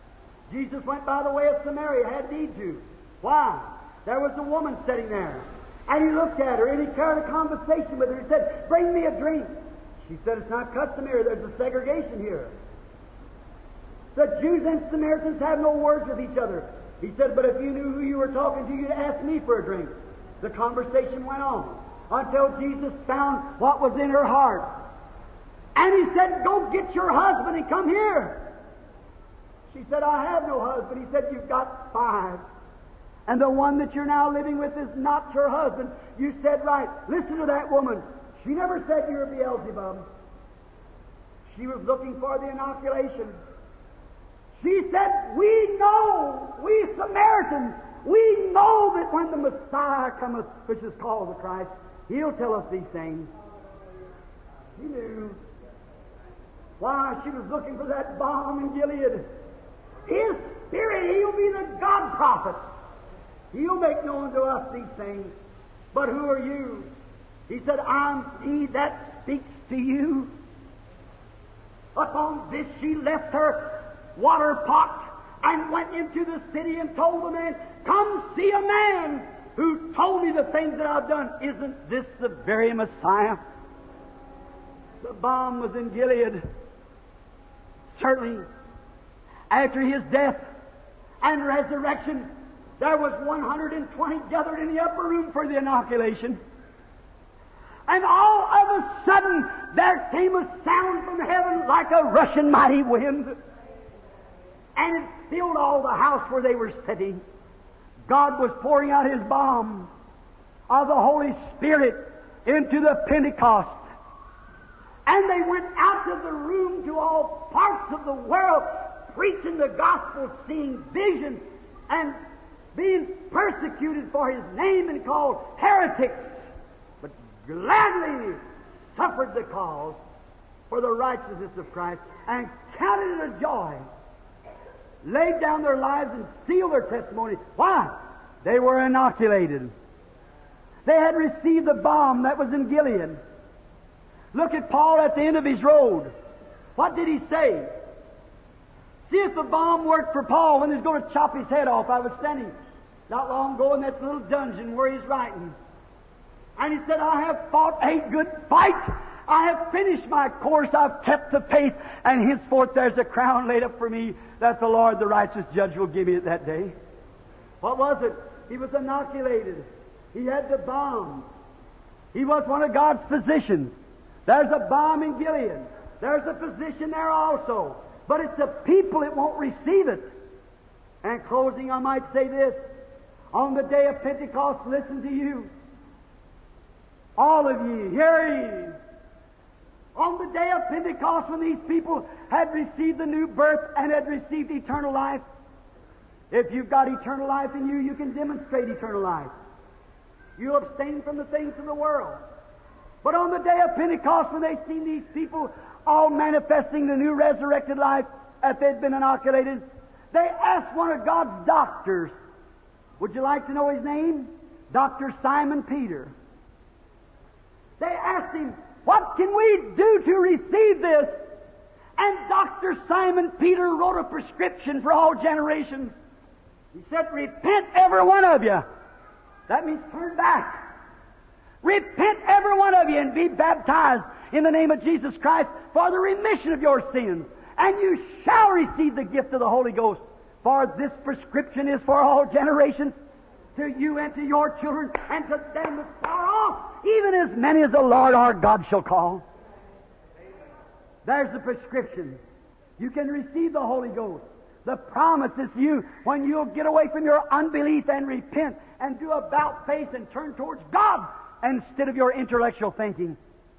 Jesus went by the way of Samaria, had need to. Why? There was a woman sitting there. And he looked at her and he carried a conversation with her. He said, "Bring me a drink." She said, "It's not customary. There's a segregation here. The Jews and Samaritans have no words with each other." He said, "But if you knew who you were talking to, you'd ask me for a drink." The conversation went on until Jesus found what was in her heart. And he said, "Go get your husband and come here." She said, "I have no husband." He said, "You've got 5. And the one that you're now living with is not your husband." You said right. Listen to that woman. She never said you're Beelzebub. She was looking for the inoculation. She said, "We know, we Samaritans, we know that when the Messiah cometh, which is called the Christ, He'll tell us these things." She knew. Why? She was looking for that balm in Gilead. His Spirit, He'll be the God prophet. He'll make known to us these things. But who are you? He said, "I'm He that speaks to you." Upon this she left her water pot and went into the city and told the man, "Come see a man who told me the things that I've done. Isn't this the very Messiah?" The balm was in Gilead. Certainly, after His death and resurrection, there was 120 gathered in the upper room for the inoculation. And all of a sudden, there came a sound from heaven like a rushing mighty wind. And it filled all the house where they were sitting. God was pouring out His balm of the Holy Spirit into the Pentecost. And they went out of the room to all parts of the world, preaching the gospel, seeing visions, and being persecuted for His name and called heretics, but gladly suffered the cause for the righteousness of Christ and counted it a joy. Laid down their lives and sealed their testimony. Why? They were inoculated. They had received the balm that was in Gilead. Look at Paul at the end of his road. What did he say? See if the balm worked for Paul when he was going to chop his head off. I was standing not long ago in that little dungeon where he's writing. And he said, "I have fought a good fight. I have finished my course. I've kept the faith. And henceforth there's a crown laid up for me that the Lord, the righteous judge, will give me at that day." What was it? He was inoculated. He had the balm. He was one of God's physicians. There's a balm in Gilead. There's a physician there also. But it's the people that won't receive it. And closing, I might say this. On the day of Pentecost, listen to you. All of ye, hear ye. On the day of Pentecost, when these people had received the new birth and had received eternal life, if you've got eternal life in you, you can demonstrate eternal life. You abstain from the things of the world. But on the day of Pentecost, when they seen these people all manifesting the new resurrected life that they'd been inoculated, they asked one of God's doctors, would you like to know his name? Dr. Simon Peter. They asked him, what can we do to receive this? And Dr. Simon Peter wrote a prescription for all generations. He said, repent every one of you. That means turn back. Repent every one of you and be baptized in the name of Jesus Christ for the remission of your sins. And you shall receive the gift of the Holy Ghost. For this prescription is for all generations, to you and to your children, and to them that far off, even as many as the Lord our God shall call. There's the prescription. You can receive the Holy Ghost. The promise is to you when you'll get away from your unbelief and repent and do about face and turn towards God instead of your intellectual thinking.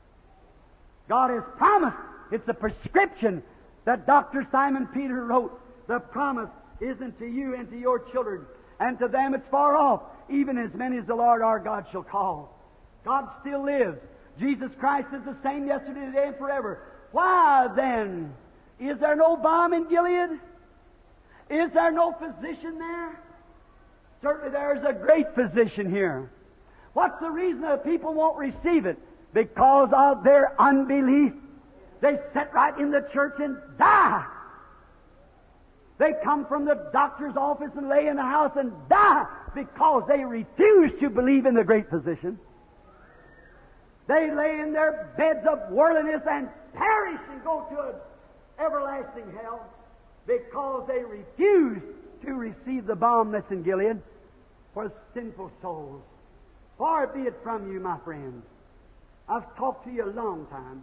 God has promised. It's a prescription that Dr. Simon Peter wrote. The promise isn't to you and to your children, and to them it's far off, even as many as the Lord our God shall call. God still lives. Jesus Christ is the same yesterday, today, and forever. Why then? Is there no balm in Gilead? Is there no physician there? Certainly there's a great physician here. What's the reason that people won't receive it? Because of their unbelief. They sit right in the church and die. They come from the doctor's office and lay in the house and die because they refuse to believe in the great physician. They lay in their beds of worldliness and perish and go to an everlasting hell because they refuse to receive the balm that's in Gilead for sinful souls. Far be it from you, my friends. I've talked to you a long time.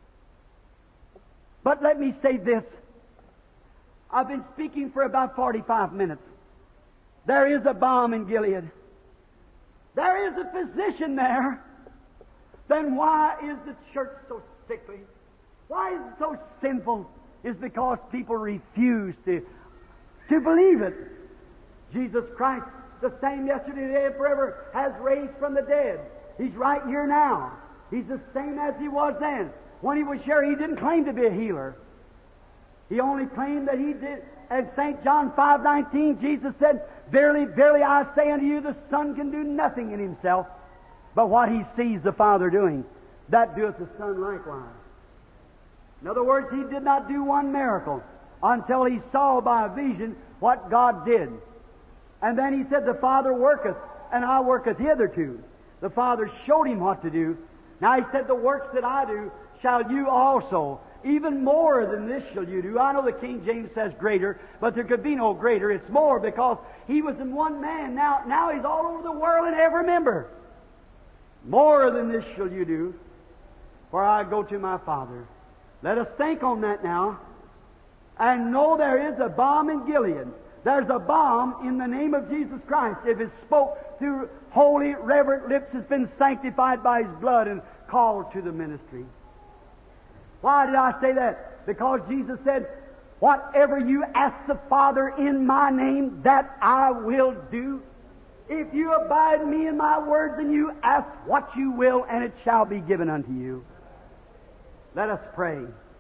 But let me say this. I've been speaking for about 45 minutes. There is a balm in Gilead. There is a physician there. Then why is the church so sickly? Why is it so sinful? It's because people refuse to believe it. Jesus Christ, the same yesterday, today, and forever, has raised from the dead. He's right here now. He's the same as He was then. When He was here, He didn't claim to be a healer. He only claimed that He did. And St. John 5:19, Jesus said, Verily, verily, I say unto you, the Son can do nothing in Himself, but what He sees the Father doing, that doeth the Son likewise. In other words, He did not do one miracle until He saw by a vision what God did. And then He said, The Father worketh, and I worketh hitherto. The Father showed Him what to do. Now He said, The works that I do shall you also. Even more than this shall you do. I know the King James says greater, but there could be no greater. It's more because He was in one man. Now He's all over the world in every member. More than this shall you do, for I go to my Father. Let us think on that now, and know there is a balm in Gilead. There's a balm in the name of Jesus Christ. If it's spoke through holy, reverent lips, it's been sanctified by His blood and called to the ministry. Why did I say that? Because Jesus said, Whatever you ask the Father in my name, that I will do. If you abide in me and my words, and you ask what you will, and it shall be given unto you. Let us pray.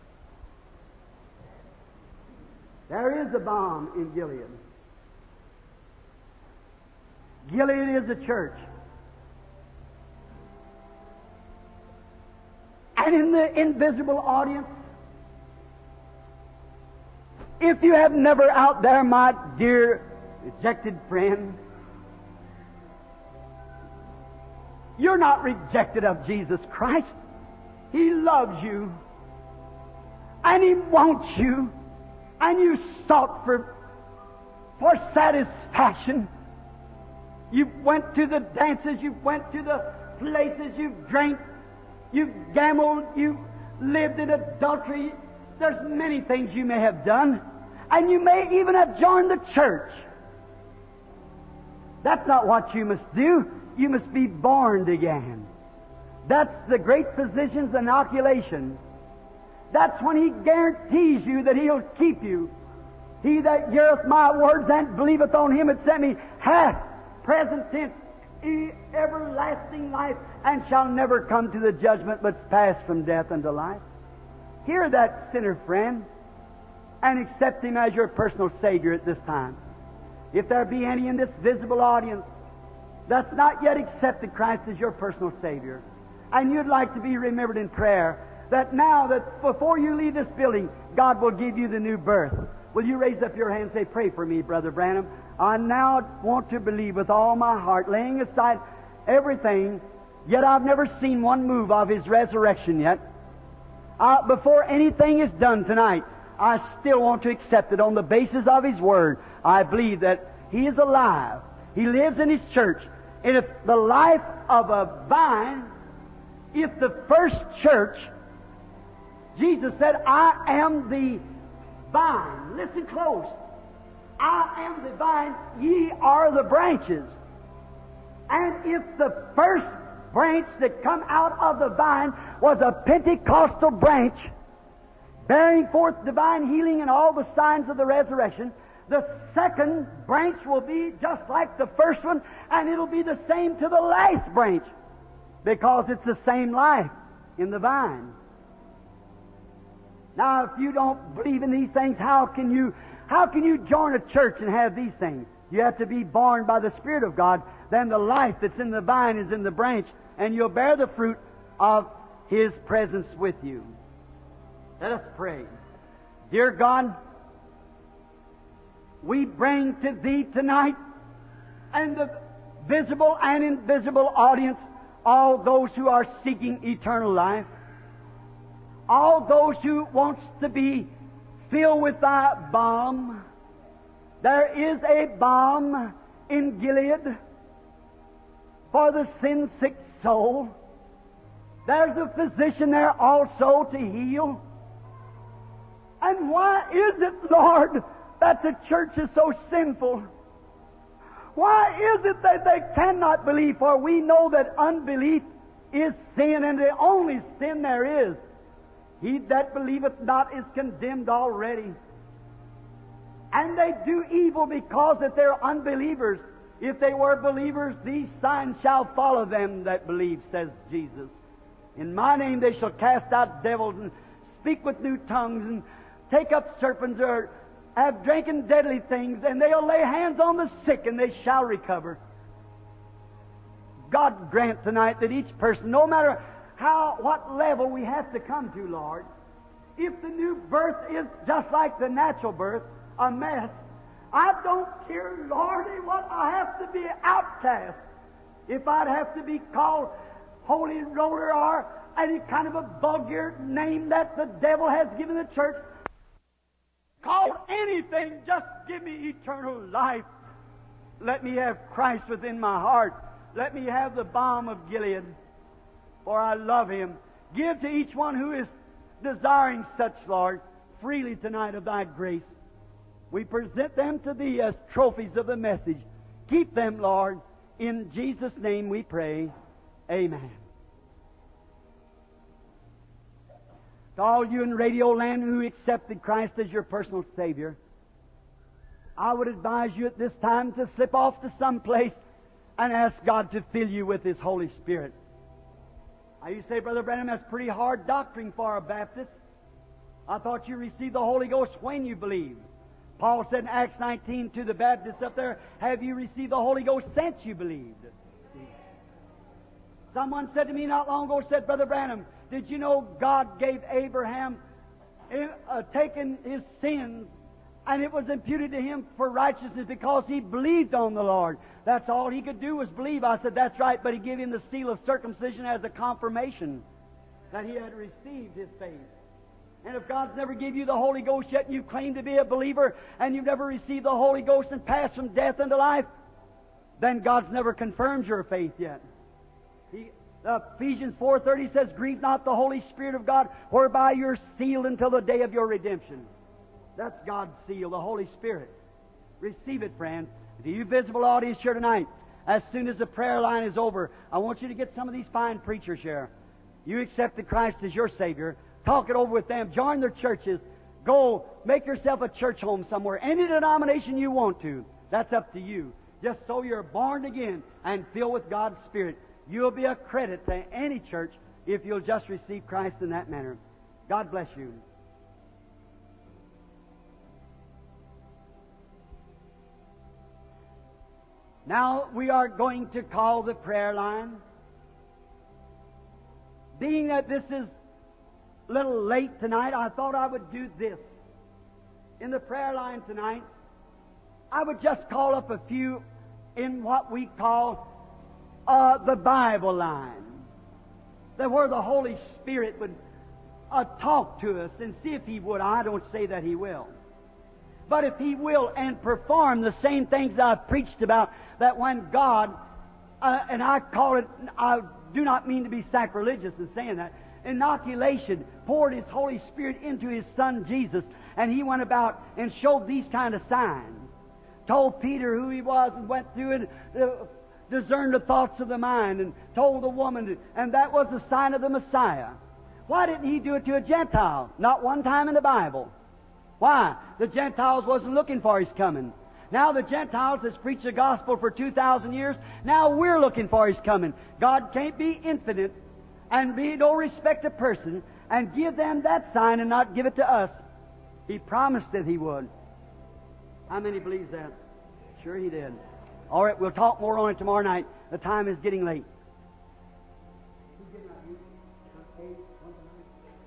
There is a balm in Gilead. Gilead is a church. And in the invisible audience, if you have never out there, my dear rejected friend, you're not rejected of Jesus Christ. He loves you, and He wants you, and you sought for satisfaction. You went to the dances, you went to the places, you drank, you gambled, you lived in adultery. There's many things you may have done, and you may even have joined the church. That's not what you must do. You must be born again. That's the great physician's inoculation. That's when He guarantees you that He'll keep you. He that heareth my words and believeth on Him that sent me hath, present tense, everlasting life, and shall never come to the judgment, but pass from death unto life. Hear that sinner friend, and accept Him as your personal Savior at this time. If there be any in this visible audience that's not yet accepted Christ as your personal Savior, and you'd like to be remembered in prayer, that now that before you leave this building, God will give you the new birth. Will you raise up your hand and say, Pray for me, Brother Branham. I now want to believe with all my heart, laying aside everything, yet I've never seen one move of His resurrection yet. Before anything is done tonight, I still want to accept it on the basis of His Word. I believe that He is alive. He lives in His church. And if the life of a vine, if the first church, Jesus said, I am the vine. Listen close. I am the vine, ye are the branches. And if the first branch that come out of the vine was a Pentecostal branch, bearing forth divine healing and all the signs of the resurrection, the second branch will be just like the first one, and it'll be the same to the last branch, because it's the same life in the vine. Now, if you don't believe in these things, how can you join a church and have these things? You have to be born by the Spirit of God. Then the life that's in the vine is in the branch, and you'll bear the fruit of His presence with you. Let us pray. Dear God, we bring to Thee tonight, and the visible and invisible audience, all those who are seeking eternal life, all those who wants to be filled with Thy balm. There is a balm in Gilead for the sin-sick soul. There's a physician there also to heal. And why is it, Lord, that the church is so sinful? Why is it that they cannot believe? For we know that unbelief is sin, and the only sin there is. He that believeth not is condemned already. And they do evil because that they're unbelievers. If they were believers, these signs shall follow them that believe, says Jesus. In My name they shall cast out devils and speak with new tongues and take up serpents or have drinking deadly things, and they'll lay hands on the sick and they shall recover. God grant tonight that each person, no matter what level we have to come to, Lord, if the new birth is just like the natural birth, a mess, I don't care, Lordy, what I have to be an outcast. If I'd have to be called holy roller or any kind of a vulgar name that the devil has given the church, call anything, just give me eternal life. Let me have Christ within my heart. Let me have the balm of Gilead, for I love Him. Give to each one who is desiring such, Lord, freely tonight of Thy grace. We present them to Thee as trophies of the message. Keep them, Lord. In Jesus' name we pray. Amen. To all you in Radio Land who accepted Christ as your personal Savior, I would advise you at this time to slip off to some place and ask God to fill you with His Holy Spirit. Now you say, Brother Branham, that's pretty hard doctrine for a Baptist. I thought you received the Holy Ghost when you believed. Paul said in Acts 19 to the Baptists up there, have you received the Holy Ghost since you believed? Someone said to me not long ago, said, Brother Branham, did you know God gave Abraham taken his sins, and it was imputed to him for righteousness because he believed on the Lord? That's all he could do was believe. I said, that's right, but He gave him the seal of circumcision as a confirmation that he had received his faith. And if God's never given you the Holy Ghost yet, and you claim to be a believer, and you've never received the Holy Ghost and passed from death into life, then God's never confirmed your faith yet. Ephesians 4:30 says, grieve not the Holy Spirit of God, whereby you're sealed until the day of your redemption. That's God's seal, the Holy Spirit. Receive it, friends. To you visible audience here tonight, as soon as the prayer line is over, I want you to get some of these fine preachers here. You accepted Christ as your Savior. Talk it over with them. Join their churches. Go make yourself a church home somewhere. Any denomination you want to. That's up to you. Just so you're born again and filled with God's Spirit. You'll be a credit to any church if you'll just receive Christ in that manner. God bless you. Now we are going to call the prayer line. Being that this is a little late tonight, I thought I would do this. In the prayer line tonight, I would just call up a few in what we call the Bible line. That where the Holy Spirit would talk to us and see if He would. I don't say that He will. But if He will and perform the same things I've preached about, that when God, and I call it, I do not mean to be sacrilegious in saying that, inoculation, poured His Holy Spirit into His Son Jesus, and He went about and showed these kind of signs. Told Peter who He was and went through and discerned the thoughts of the mind and told the woman, and that was the sign of the Messiah. Why didn't He do it to a Gentile? Not one time in the Bible. Why? The Gentiles wasn't looking for His coming. Now the Gentiles has preached the gospel for 2,000 years. Now we're looking for His coming. God can't be infinite and be no respect of person and give them that sign and not give it to us. He promised that He would. How many believes that? Sure He did. All right, we'll talk more on it tomorrow night. The time is getting late.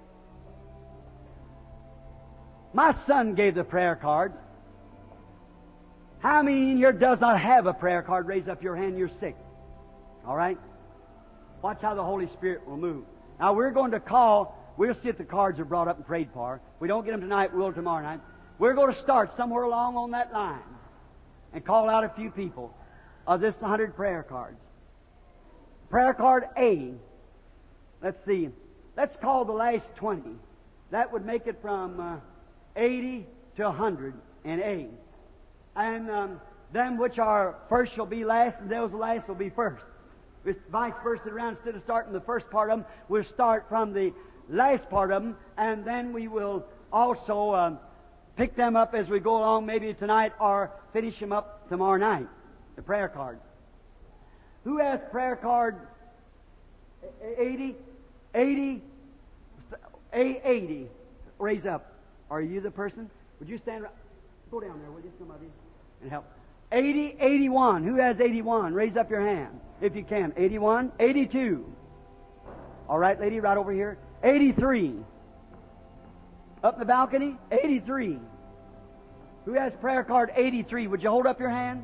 My son gave the prayer cards. How many in here does not have a prayer card? Raise up your hand. You're sick. All right? Watch how the Holy Spirit will move. Now we're going to call. We'll see if the cards are brought up and prayed for. If we don't get them tonight, we'll tomorrow night. We're going to start somewhere along on that line and call out a few people of this 100 prayer cards. Prayer card A. Let's see. Let's call the last 20. That would make it from 80 to 100 in A. And them which are first shall be last, and those last will be first. It's vice versa around. Instead of starting the first part of them, we'll start from the last part of them, and then we will also pick them up as we go along, maybe tonight, or finish them up tomorrow night. The prayer card. Who has prayer card 80? 80? 80. Raise up. Are you the person? Would you stand? Go down there, will you, somebody, and help. 80, 81. Who has 81? Raise up your hand, if you can. 81, 82. All right, lady, right over here. 83. Up in the balcony. 83. Who has prayer card 83? Would you hold up your hand?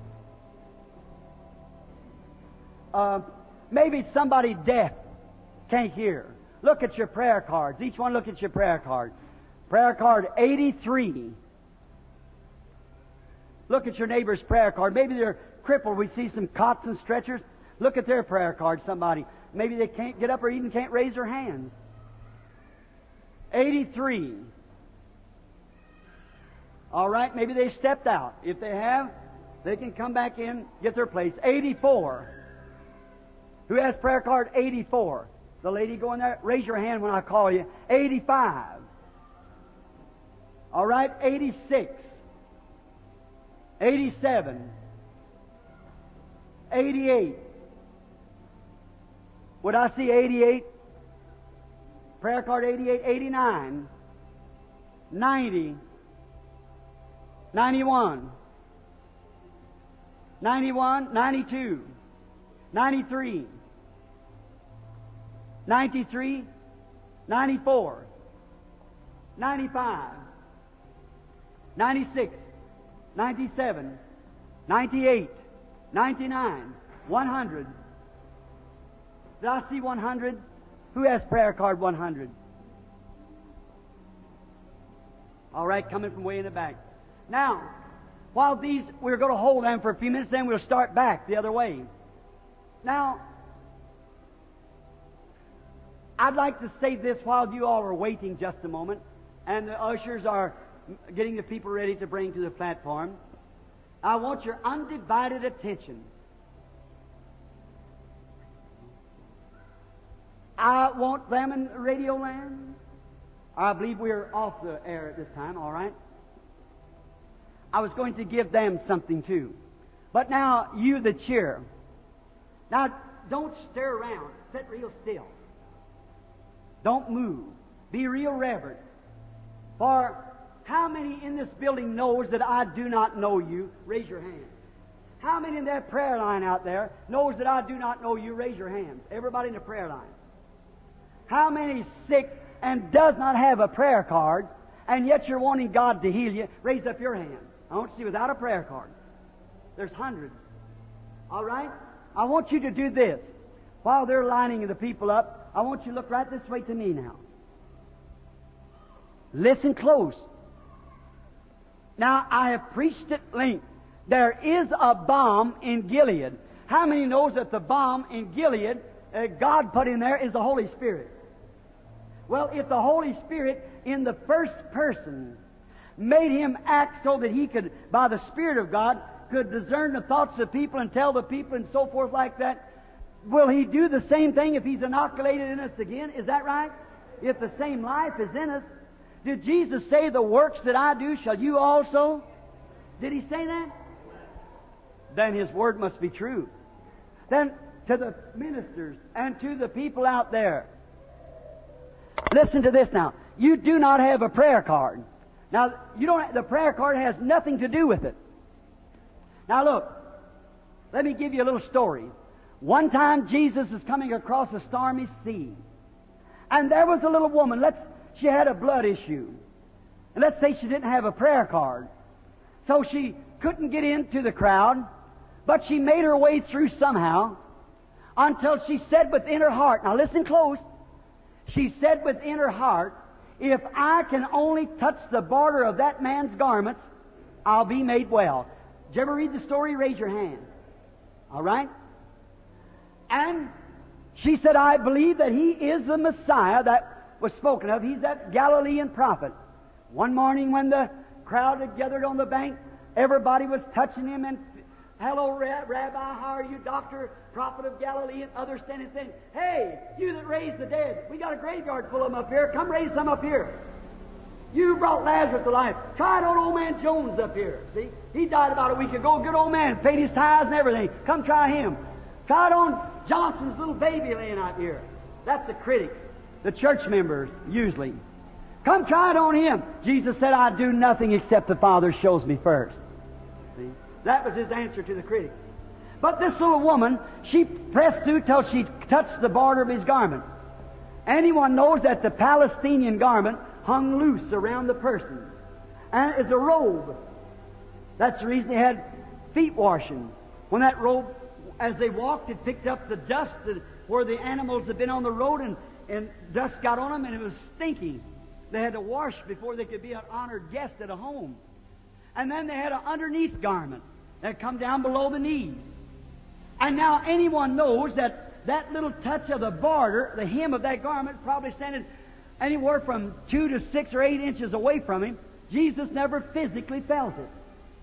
Maybe somebody deaf can't hear. Look at your prayer cards. Each one look at your prayer card. Prayer card 83. Look at your neighbor's prayer card. Maybe they're crippled. We see some cots and stretchers. Look at their prayer card, somebody. Maybe they can't get up or even can't raise their hands. 83. All right, maybe they stepped out. If they have, they can come back in, get their place. 84. Who has prayer card 84? The lady going there, raise your hand when I call you. 85. All right, 86. 87. 88. Would I see 88? Prayer card 88, 89. 90. 91. 91, 92. 93. 93. 94. 95. 96. 97, 98, 99, 100. Did I see 100? Who has prayer card 100? All right, coming from way in the back. Now, while these, we're going to hold them for a few minutes, then we'll start back the other way. Now, I'd like to say this while you all are waiting just a moment, and the ushers are getting the people ready to bring to the platform. I want your undivided attention. I want them in Radio Land. I believe we're off the air at this time, all right? I was going to give them something too. But now, you that cheer. Now, don't stare around. Sit real still. Don't move. Be real reverent. For how many in this building knows that I do not know you? Raise your hand. How many in that prayer line out there knows that I do not know you? Raise your hands. Everybody in the prayer line. How many sick and does not have a prayer card, and yet you're wanting God to heal you? Raise up your hand. I want to see without a prayer card. There's hundreds. All right? I want you to do this. While they're lining the people up, I want you to look right this way to me now. Listen close. Now, I have preached at length. There is a balm in Gilead. How many knows that the balm in Gilead, God put in there, is the Holy Spirit? Well, if the Holy Spirit in the first person made him act so that he could, by the Spirit of God, could discern the thoughts of people and tell the people and so forth like that, will he do the same thing if he's inoculated in us again? Is that right? If the same life is in us. Did Jesus say, the works that I do shall you also? Did he say that? Then his word must be true. Then to the ministers and to the people out there, listen to this now. You do not have a prayer card. Now, the prayer card has nothing to do with it. Now look, let me give you a little story. One time Jesus is coming across a stormy sea. And there was a little woman, she had a blood issue. And let's say she didn't have a prayer card. So she couldn't get into the crowd, but she made her way through somehow until she said within her heart, now listen close, she said within her heart, if I can only touch the border of that man's garments, I'll be made well. Did you ever read the story? Raise your hand. All right? And she said, I believe that He is the Messiah that was spoken of. He's that Galilean prophet. One morning when the crowd had gathered on the bank, everybody was touching Him and, hello, Rabbi, how are you, doctor, prophet of Galilee, and others standing saying, hey, you that raised the dead, we got a graveyard full of them up here. Come raise some up here. You brought Lazarus to life. Try that old man Jones up here. See? He died about a week ago. Good old man. Paid his tithes and everything. Come try him. Try it on Johnson's little baby laying out here. That's the critics. The church members, usually. Come try it on him. Jesus said, I do nothing except the Father shows me first. See? That was His answer to the critics. But this little woman, she pressed through till she touched the border of His garment. Anyone knows that the Palestinian garment hung loose around the person. And it's a robe. That's the reason they had feet washing. When that robe, as they walked, it picked up the dust where the animals had been on the road, and dust got on them, and it was stinking. They had to wash before they could be an honored guest at a home. And then they had an underneath garment that come down below the knees. And now anyone knows that that little touch of the border, the hem of that garment, probably standing anywhere from 2 to 6 or 8 inches away from Him. Jesus never physically felt it.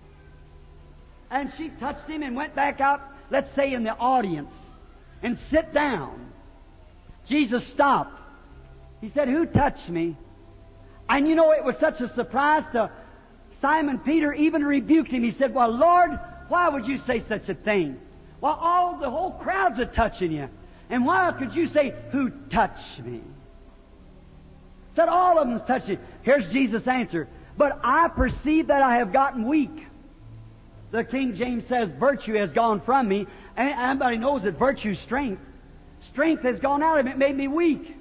And she touched Him and went back out, let's say in the audience, and sit down. Jesus stopped. He said, who touched me? And you know, it was such a surprise to Simon Peter, even rebuked Him. He said, well, Lord, why would you say such a thing? Well, the whole crowd's a touching you. And why could you say, who touched me? Said all of them's touching. Here's Jesus' answer. But I perceive that I have gotten weak. The King James says, virtue has gone from me. And everybody knows that virtue's strength. Strength has gone out of me. It made me weak.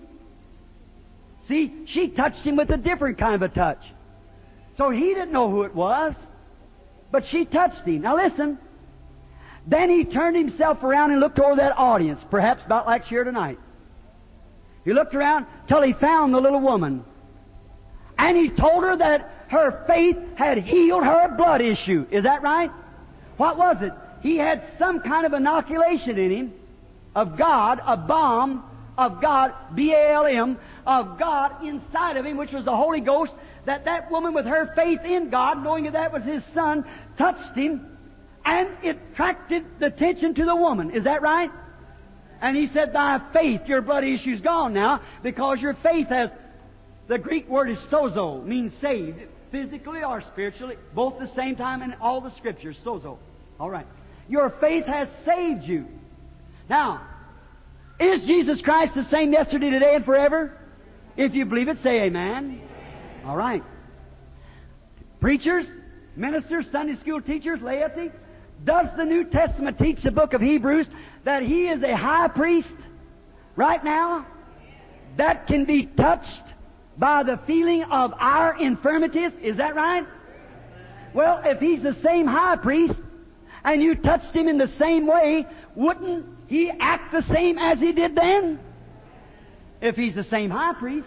See, she touched Him with a different kind of a touch. So He didn't know who it was. But she touched Him. Now listen. Then He turned Himself around and looked over that audience. Perhaps about like here tonight. He looked around till He found the little woman. And He told her that her faith had healed her blood issue. Is that right? What was it? He had some kind of inoculation in him of God, a bomb of God, B-A-L-M, of God inside of him, which was the Holy Ghost, that woman with her faith in God, knowing that that was His Son, touched Him, and it attracted the attention to the woman. Is that right? And He said, thy faith, your blood issue's gone now, because your faith has, the Greek word is sozo, means saved, physically or spiritually, both the same time in all the Scriptures, sozo. All right. Your faith has saved you. Now, is Jesus Christ the same yesterday, today, and forever? If you believe it, say amen. All right. Preachers, ministers, Sunday school teachers, laity, does the New Testament teach the book of Hebrews that He is a high priest right now that can be touched by the feeling of our infirmities? Is that right? Well, if He's the same high priest and you touched Him in the same way, wouldn't He act the same as He did then? If He's the same high priest,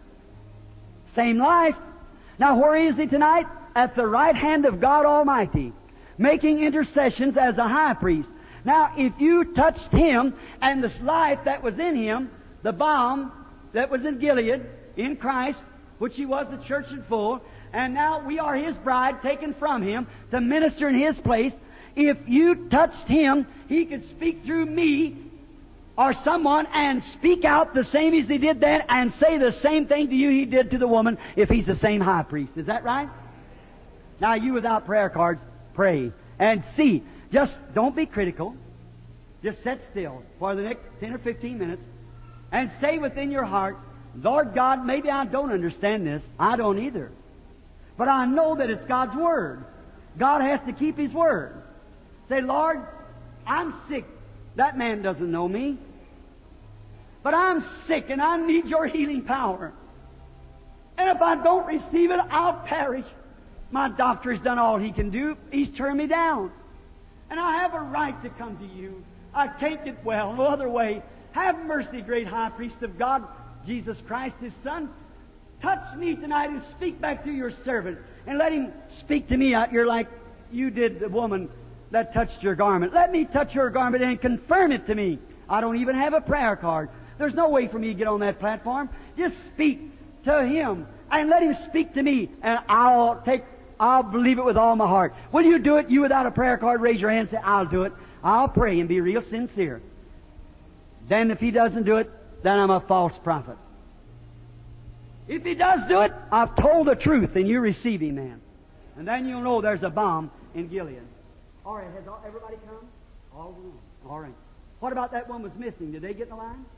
same life. Now, where is He tonight? At the right hand of God Almighty, making intercessions as a high priest. Now, if you touched Him and this life that was in Him, the balm that was in Gilead, in Christ, which He was the church in full, and now we are His bride taken from Him to minister in His place. If you touched Him, He could speak through me or someone and speak out the same as He did then and say the same thing to you He did to the woman if He's the same high priest. Is that right? Now, you without prayer cards, pray and see. Just don't be critical. Just sit still for the next 10 or 15 minutes and say within your heart, Lord God, maybe I don't understand this. I don't either. But I know that it's God's Word. God has to keep His Word. Say, Lord, I'm sick. That man doesn't know me. But I'm sick and I need Your healing power. And if I don't receive it, I'll perish. My doctor has done all he can do. He's turned me down. And I have a right to come to you. I can't get well no other way. Have mercy, great high priest of God, Jesus Christ, His Son. Touch me tonight and speak back to your servant. And let Him speak to me out here like you did the woman that touched your garment. Let me touch your garment and confirm it to me. I don't even have a prayer card. There's no way for me to get on that platform. Just speak to Him and let Him speak to me, and I'll believe it with all my heart. Will you do it? You without a prayer card, raise your hand and say, I'll do it. I'll pray and be real sincere. Then if He doesn't do it, then I'm a false prophet. If He does do it, I've told the truth, and you receive Him then. And then you'll know there's a bomb in Gilead. All right, has everybody come? All right. All right. What about that one was missing? Did they get in the line?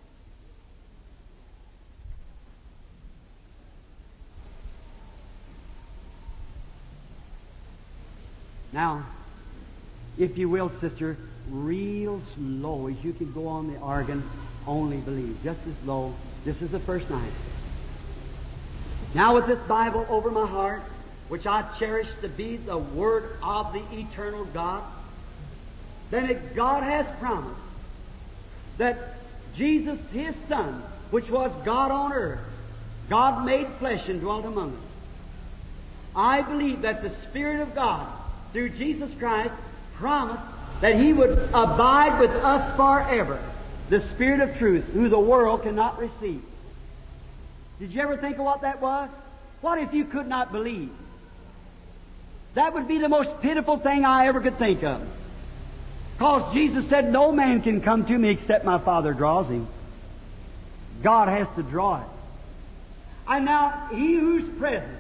Now, if you will, sister, real slow as you can go on the organ, only believe. Just as low. This is the first night. Now with this Bible over my heart, which I cherish to be the Word of the eternal God, then God has promised that Jesus, His Son, which was God on earth, God made flesh and dwelt among us. I believe that the Spirit of God, through Jesus Christ, promised that He would abide with us forever, the Spirit of truth, who the world cannot receive. Did you ever think of what that was? What if you could not believe? That would be the most pitiful thing I ever could think of. Because Jesus said, no man can come to me except my Father draws him. God has to draw it. And now, He who's present,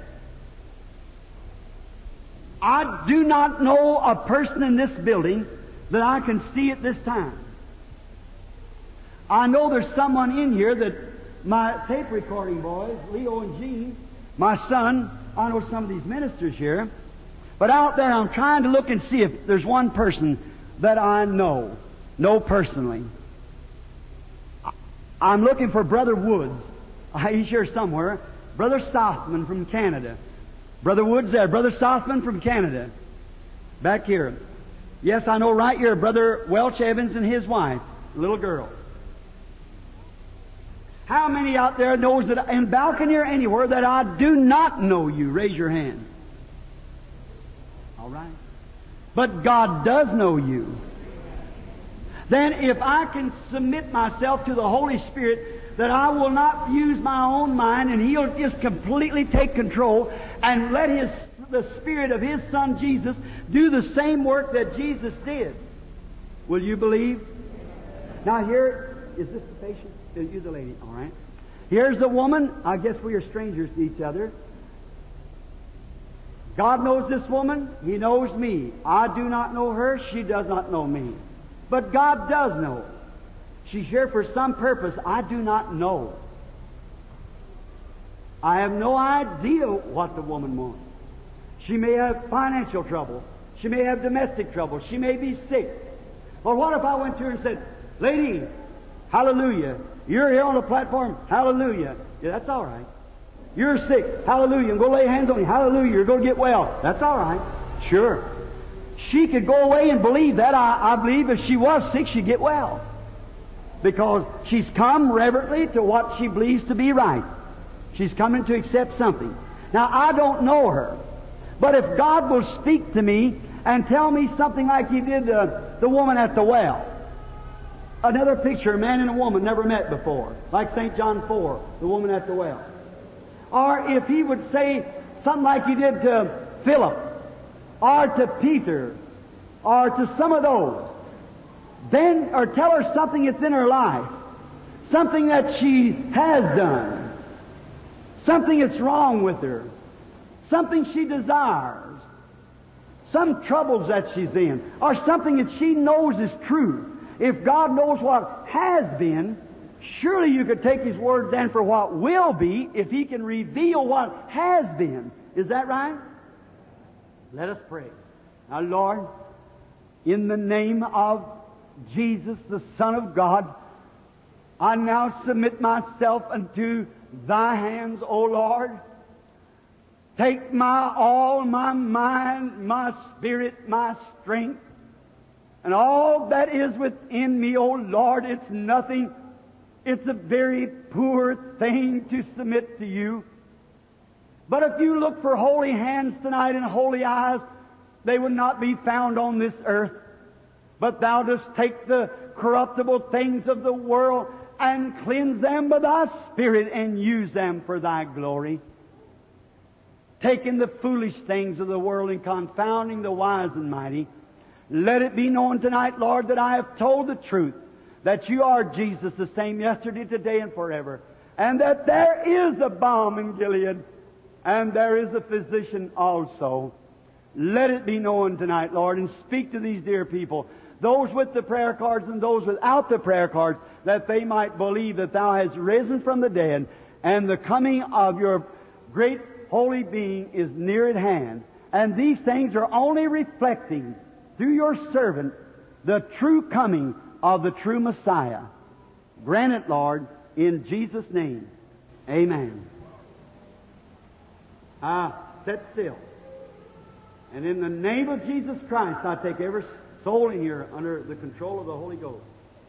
I do not know a person in this building that I can see at this time. I know there's someone in here that my tape recording boys, Leo and Gene, my son, I know some of these ministers here, but out there I'm trying to look and see if there's one person that I know personally. I'm looking for Brother Woods. He's here somewhere. Brother Southman from Canada. Brother Woods there. Brother Southman from Canada. Back here. Yes, I know right here. Brother Welch Evans and his wife. Little girl. How many out there knows that in balcony or anywhere that I do not know you? Raise your hand. All right. But God does know you. Then if I can submit myself to the Holy Spirit, that I will not use my own mind, and He'll just completely take control and let the Spirit of His Son Jesus do the same work that Jesus did. Will you believe? Now here, is this the patient? You're the lady, all right. Here's the woman. I guess we are strangers to each other. God knows this woman. He knows me. I do not know her. She does not know me. But God does know. She's here for some purpose I do not know. I have no idea what the woman wants. She may have financial trouble. She may have domestic trouble. She may be sick. But what if I went to her and said, lady, hallelujah, you're here on the platform, hallelujah. Yeah, that's all right. You're sick, hallelujah, and go lay hands on you, hallelujah, you're going to get well. That's all right. Sure. She could go away and believe that. I believe if she was sick, she'd get well. Because she's come reverently to what she believes to be right. She's coming to accept something. Now, I don't know her. But if God will speak to me and tell me something like He did the woman at the well. Another picture, a man and a woman never met before. Like St. John 4, the woman at the well. Or if He would say something like He did to Philip, or to Peter, or to some of those, then, or tell her something that's in her life, something that she has done, something that's wrong with her, something she desires, some troubles that she's in, or something that she knows is true. If God knows what has been, surely you could take His word then for what will be, if He can reveal what has been. Is that right? Let us pray. Now, Lord, in the name of Jesus, the Son of God, I now submit myself unto Thy hands, O Lord. Take my all, my mind, my spirit, my strength, and all that is within me, O Lord. It's nothing. It's a very poor thing to submit to You. But if You look for holy hands tonight and holy eyes, they would not be found on this earth. But Thou dost take the corruptible things of the world and cleanse them by Thy Spirit and use them for Thy glory. Taking the foolish things of the world and confounding the wise and mighty. Let it be known tonight, Lord, that I have told the truth, that You are Jesus, the same yesterday, today, and forever, and that there is a balm in Gilead, and there is a physician also. Let it be known tonight, Lord, and speak to these dear people, those with the prayer cards and those without the prayer cards, that they might believe that Thou hast risen from the dead, and the coming of Your great holy being is near at hand. And these things are only reflecting through Your servant the true coming of the true Messiah. Grant it, Lord, in Jesus' name. Amen. Sit still. And in the name of Jesus Christ, I take every soul in here under the control of the Holy Ghost.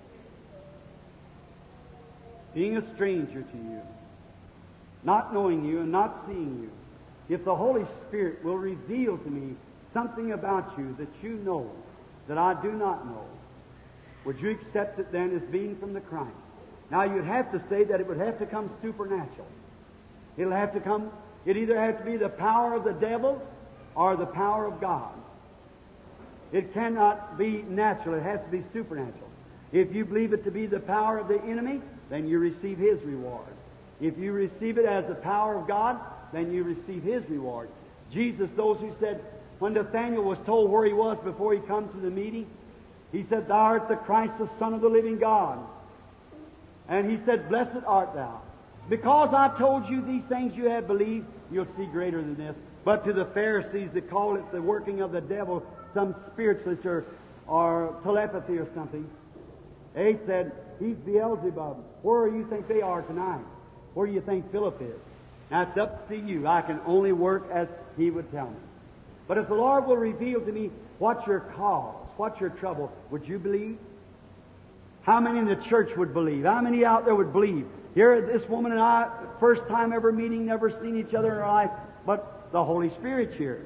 Being a stranger to You, not knowing You and not seeing You, if the Holy Spirit will reveal to me something about You that You know, that I do not know, would You accept it then as being from the Christ? Now you'd have to say that it would have to come supernatural. It'll have to come, it either has to be the power of the devil or the power of God. It cannot be natural, it has to be supernatural. If you believe it to be the power of the enemy, then you receive his reward. If you receive it as the power of God, then you receive his reward. Jesus, those who said, when Nathanael was told where he was before he come to the meeting, he said, Thou art the Christ, the Son of the living God. And he said, Blessed art thou. Because I told you these things you have believed, you'll see greater than this. But to the Pharisees that call it the working of the devil, some spiritualist or telepathy or something, they said, He's Beelzebub. Where do you think they are tonight? Where do you think Philip is? Now it's up to you. I can only work as he would tell me. But if the Lord will reveal to me what's your cause, what's your trouble, would you believe? How many in the church would believe? How many out there would believe? Here, this woman and I, first time ever meeting, never seen each other in our life, but the Holy Spirit's here.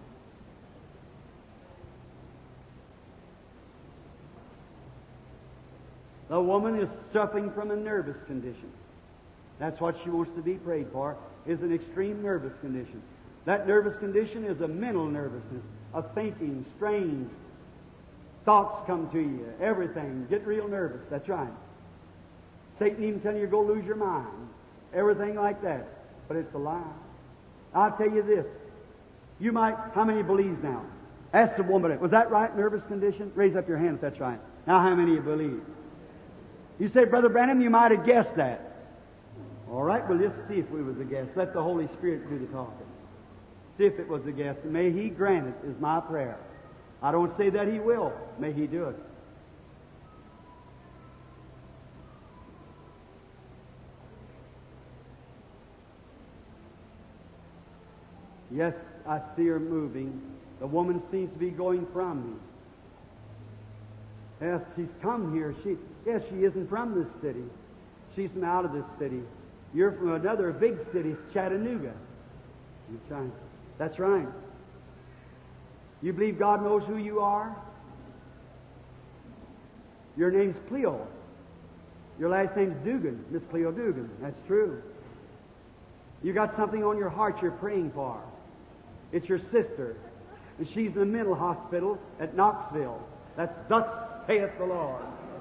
The woman is suffering from a nervous condition. That's what she wants to be prayed for, is an extreme nervous condition. That nervous condition is a mental nervousness, a thinking, strange thoughts come to you, everything. Get real nervous, that's right. Satan even telling you to go lose your mind, everything like that. But it's a lie. I'll tell you this. You might, how many believes now? Ask the woman, was that right, nervous condition? Raise up your hand if that's right. Now how many of you believe? You say, Brother Branham, you might have guessed that. All right, well, let's see if we was a guess. Let the Holy Spirit do the talking. See if it was a guess. And may He grant it, is my prayer. I don't say that He will. May He do it. Yes, I see her moving. The woman seems to be going from me. Yes, she's come here. She isn't from this city. She's from out of this city. You're from another big city, Chattanooga. That's right. That's right. You believe God knows who you are? Your name's Cleo. Your last name's Dugan, Miss Cleo Dugan. That's true. You got something on your heart you're praying for. It's your sister. And she's in the mental hospital at Knoxville. That's thus saith the Lord.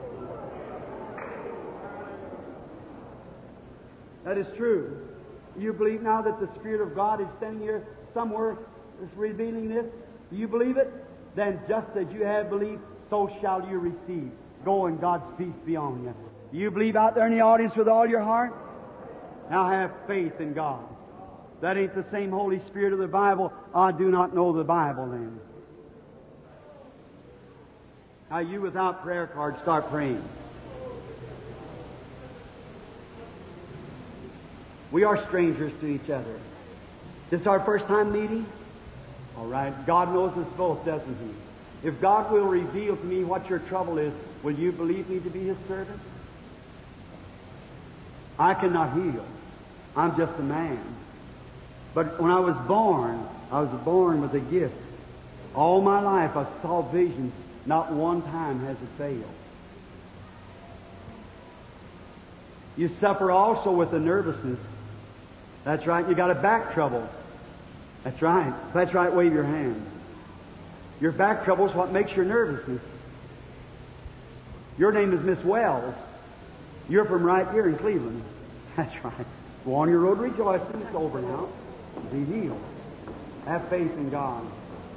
That is true. You believe now that the Spirit of God is standing here somewhere is revealing this? Do you believe it? Then just as you have believed, so shall you receive. Go and God's peace be on you. Do you believe out there in the audience with all your heart? Now have faith in God. That ain't the same Holy Spirit of the Bible. I do not know the Bible then. Now you without prayer cards start praying. We are strangers to each other. This is our first time meeting? All right. God knows us both, doesn't He? If God will reveal to me what your trouble is, will you believe me to be His servant? I cannot heal. I'm just a man. But when I was born with a gift. All my life I saw visions. Not one time has it failed. You suffer also with the nervousness. That's right. You got a back trouble. That's right. That's right. Wave your hand. Your back trouble is what makes your nervousness. Your name is Miss Wells. You're from right here in Cleveland. That's right. Go on your road rejoicing. It's over now. Be healed. Have faith in God.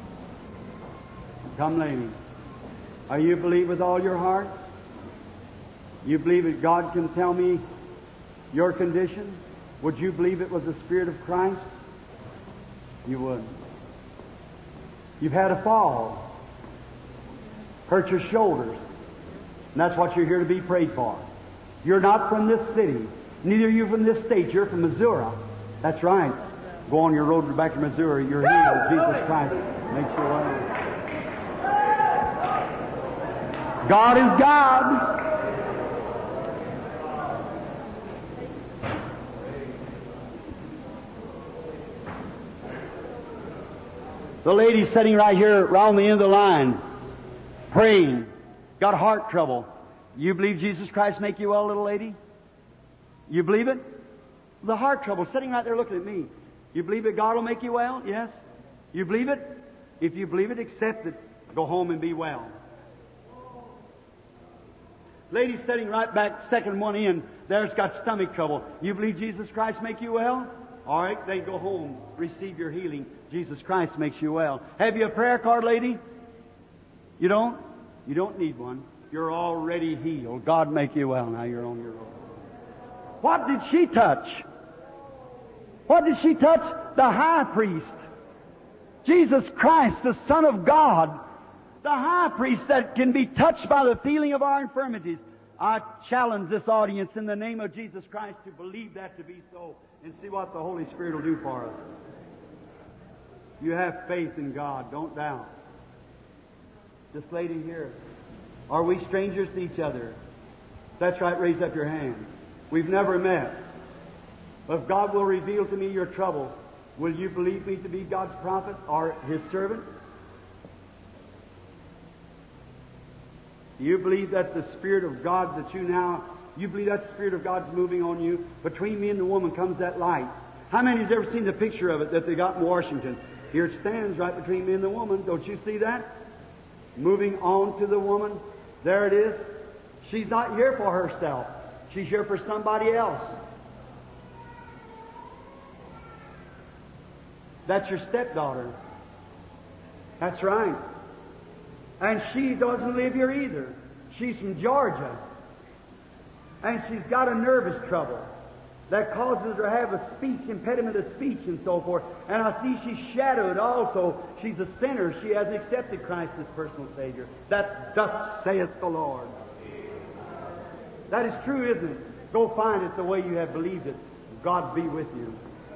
Come, lady. Are you believe with all your heart? You believe that God can tell me your condition? Would you believe it was the Spirit of Christ? You would. You've had a fall. Hurt your shoulders. And that's what you're here to be prayed for. You're not from this city. Neither are you from this state. You're from Missouri. That's right. Go on your road back to Missouri. You're healed. Jesus Christ makes you well. God is God. The lady sitting right here around the end of the line, praying, got heart trouble. You believe Jesus Christ make you well, little lady? You believe it? The heart trouble, sitting right there looking at me. You believe that God will make you well? Yes? You believe it? If you believe it, accept it. Go home and be well. Lady sitting right back, second one in, there's got stomach trouble. You believe Jesus Christ make you well? All right, then go home, receive your healing. Jesus Christ makes you well. Have you a prayer card, lady? You don't? You don't need one. You're already healed. God make you well. Now you're on your own. What did she touch? What did she touch? The high priest. Jesus Christ, the Son of God. The high priest that can be touched by the feeling of our infirmities. I challenge this audience in the name of Jesus Christ to believe that to be so and see what the Holy Spirit will do for us. You have faith in God. Don't doubt. This lady here. Are we strangers to each other? That's right. Raise up your hand. We've never met. If God will reveal to me your trouble, will you believe me to be God's prophet or His servant? You believe that the Spirit of God you believe that the Spirit of God's moving on you? Between me and the woman comes that light. How many has ever seen the picture of it that they got in Washington? Here it stands right between me and the woman. Don't you see that? Moving on to the woman. There it is. She's not here for herself. She's here for somebody else. That's your stepdaughter. That's right. And she doesn't live here either. She's from Georgia. And she's got a nervous trouble that causes her to have a speech, impediment of speech and so forth. And I see she's shadowed also. She's a sinner. She hasn't accepted Christ as personal Savior. That thus saith the Lord. That is true, isn't it? Go find it the way you have believed it. God be with you.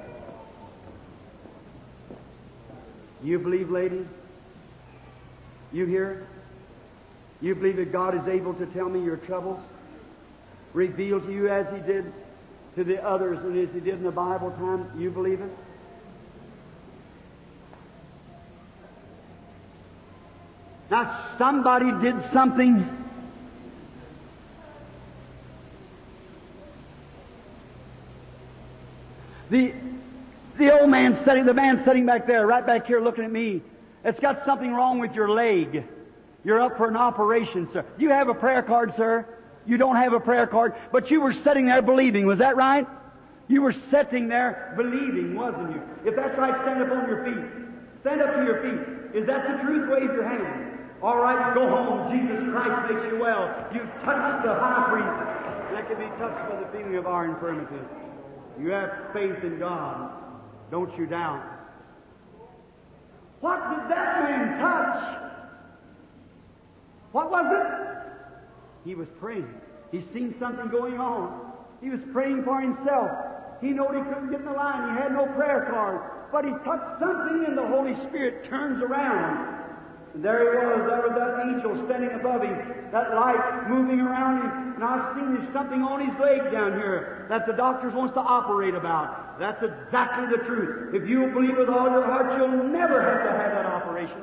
You believe, lady? You hear? You believe that God is able to tell me your troubles? Reveal to you as He did to the others and as He did in the Bible time? You believe it? Now somebody did something. The old man sitting, the man sitting back there, right back here looking at me, it's got something wrong with your leg. You're up for an operation, sir. Do you have a prayer card, sir? You don't have a prayer card, but you were sitting there believing. Was that right? You were sitting there believing, wasn't you? If that's right, stand up on your feet. Stand up to your feet. Is that the truth? Wave your hand. All right, go home. Jesus Christ makes you well. You touched the high priest. That can be touched by the feeling of our infirmities. You have faith in God. Don't you doubt. What did that man touch? What was it? He was praying. He seen something going on. He was praying for himself. He knew he couldn't get in the line. He had no prayer card. But he touched something and the Holy Spirit turns around. And there he was. There was that angel standing above him, that light moving around him. And I've seen there's something on his leg down here that the doctors wants to operate about. That's exactly the truth. If you'll believe with all your heart, you'll never have to have that operation.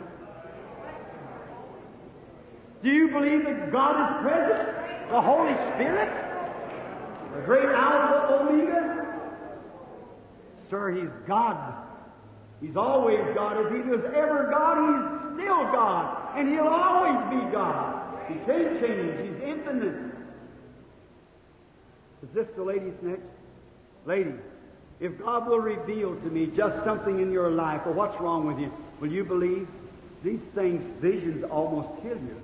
Do you believe that God is present? The Holy Spirit? The great Alpha Omega? Sir, He's God. He's always God. If He was ever God, He's still God. And He'll always be God. He can't change. He's infinite. Is this the lady's next? Lady, if God will reveal to me just something in your life or what's wrong with you, will you believe? These things, visions almost kill you.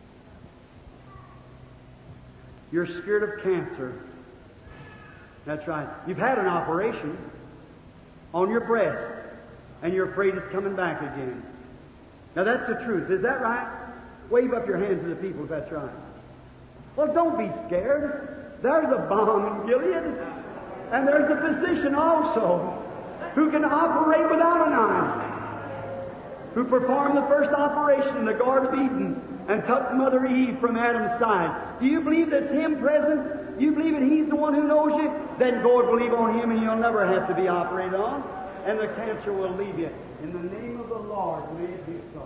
You're scared of cancer. That's right. You've had an operation on your breast, and you're afraid it's coming back again. Now that's the truth. Is that right? Wave up your hands to the people if that's right. Well, don't be scared. There's a balm in Gilead, and there's a physician also who can operate without an eye, who performed the first operation in the Garden of Eden and took Mother Eve from Adam's side. Do you believe that's Him present? Do you believe that He's the one who knows you? Then go and believe on Him and you'll never have to be operated on, and the cancer will leave you. In the name of the Lord, may it be so.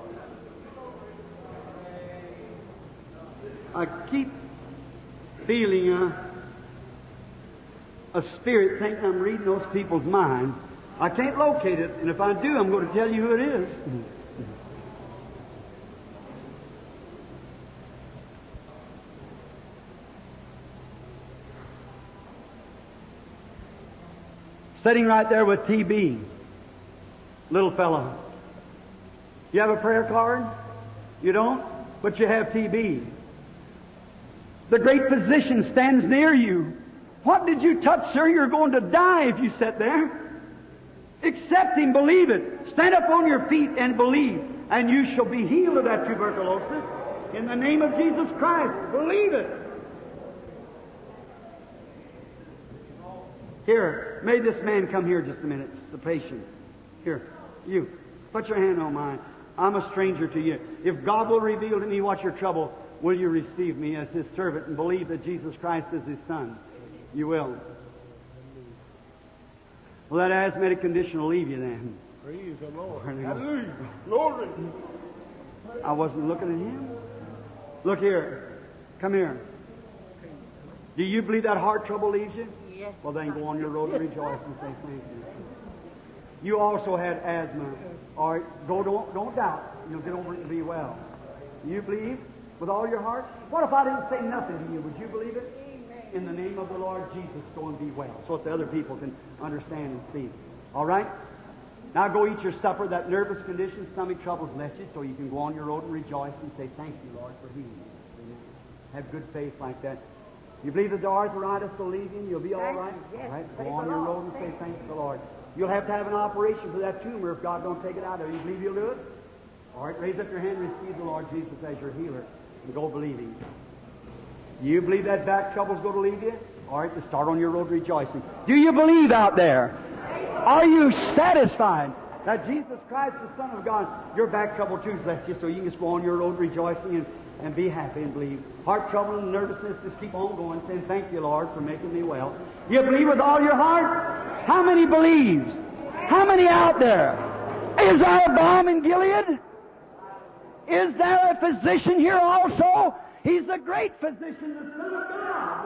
I keep feeling a spirit thinking I'm reading those people's minds. I can't locate it, and if I do, I'm going to tell you who it is. Sitting right there with TB, little fellow. You have a prayer card? You don't? But you have TB. The great physician stands near you. What did you touch, sir? You're going to die if you sit there. Accept Him, believe it. Stand up on your feet and believe, and you shall be healed of that tuberculosis. In the name of Jesus Christ, believe it. Here, may this man come here just a minute, the patient. Here, you, put your hand on mine. I'm a stranger to you. If God will reveal to me what's your trouble, will you receive me as His servant and believe that Jesus Christ is His Son? You will. Well, that asthmatic condition will leave you then. Praise the Lord. Hallelujah. Glory. I wasn't looking at him. Look here. Come here. Do you believe that heart trouble leaves you? Yes. Well, then go on your road and rejoice and say thank you. You also had asthma. All right, don't doubt. You'll get over it and be well. You believe with all your heart? What if I didn't say nothing to you? Would you believe it? In the name of the Lord Jesus, go and be well, so that the other people can understand and see. All right? Now go eat your supper. That nervous condition, stomach troubles left you, so you can go on your road and rejoice and say, thank you, Lord, for healing you. Have good faith like that. You believe that the arthritis will leave you and you'll be all right? Yes. All right? Go on your road and say, thank the Lord. You'll have to have an operation for that tumor if God don't take it out of you. You believe He'll do it? All right, raise up your hand and receive the Lord Jesus as your healer and go believing. You believe that back trouble's going to leave you? All right, to start on your road rejoicing. Do you believe out there? Are you satisfied that Jesus Christ, the Son of God, your back trouble too's left you, so you can just go on your road rejoicing and be happy and believe. Heart trouble and nervousness, just keep on going, saying, thank you, Lord, for making me well. You believe with all your heart? How many believes? How many out there? Is there a balm in Gilead? Is there a physician here also? He's the great physician, the Son of God.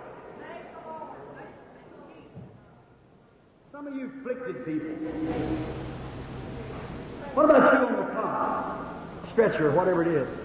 Some of you afflicted people. What about you on the cot, stretcher, whatever it is?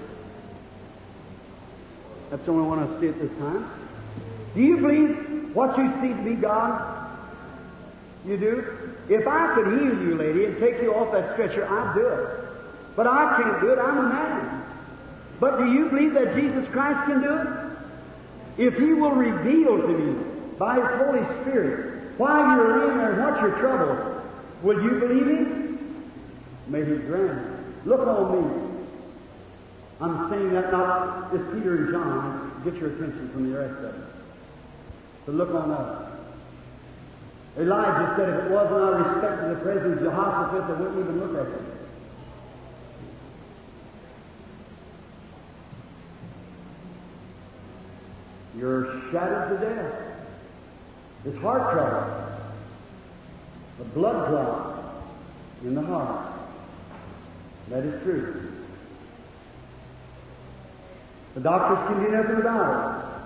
That's the only one I see at this time. Do you believe what you see to be God? You do? If I could heal you, lady, and take you off that stretcher, I'd do it. But I can't do it. I'm a man. But do you believe that Jesus Christ can do it? If He will reveal to me by His Holy Spirit while you're laying there and what's your trouble, will you believe Him? May He grant it. Look on me. I'm saying that not just Peter and John, get your attention from the rest of it. So look on us. Elijah said, if it wasn't out of respect to the presence of Jehoshaphat, I wouldn't even look at him. You're shattered to death. It's heart trouble. A blood clot in the heart. That is true. The doctors can do nothing about it.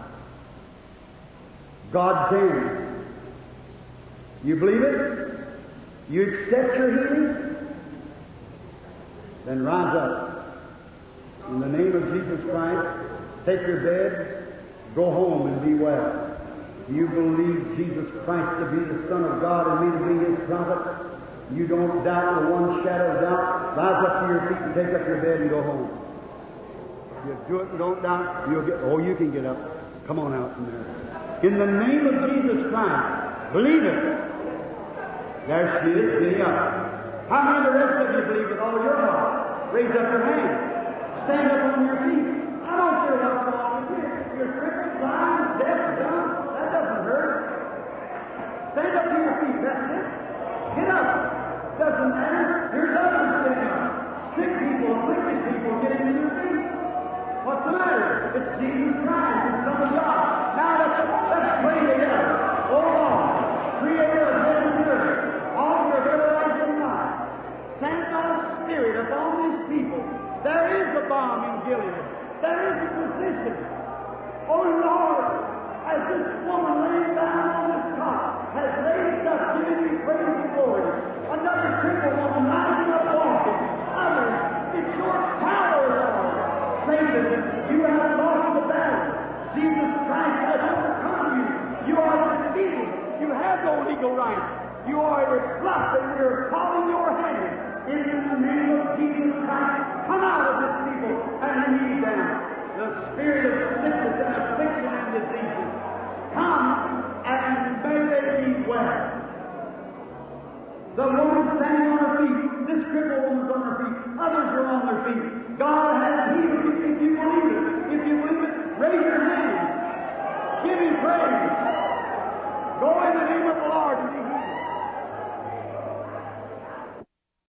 God can. You believe it? You accept your healing? Then rise up. In the name of Jesus Christ, take your bed, go home and be well. You believe Jesus Christ to be the Son of God and me to be His prophet. You don't doubt with one shadow of doubt. Rise up to your feet and take up your bed and go home. If you do it and don't doubt, you can get up. Come on out from there. In the name of Jesus Christ, believe it. There she is, getting up. How many of the rest of you believe with all your heart? Raise up your hand. Stand up on your feet. I don't care what's wrong with you. You're crippled, blind, deaf, dumb. That doesn't hurt. Stand up to your feet. That's it. Get up. Doesn't matter. There's others getting up. Sick people, afflicted people getting to their feet. What's the matter? It's Jesus Christ, the Son of God. Now let's pray together. Oh Lord, Creator of heaven and earth, Author of everlasting life, send thy Spirit upon these people. There is a balm in Gilead. There is a physician. Oh Lord, as this woman laying down on this cot has raised up, giving you praise and glory. Another crippled woman rising up walking. Others, it's your power, Lord. Satan, you have lost the battle. Jesus Christ has overcome you. You are defeated. You have no legal right. You are a bluff, and we're calling your hand. In the name of Jesus Christ, come out of this people and leave them. The spirit of sickness and affliction and diseases, come and may they be well. The woman standing on her feet, this crippled woman's on her feet, others are on their feet. God has healed you if you believe it. If you believe it, raise your hand. Give Him praise.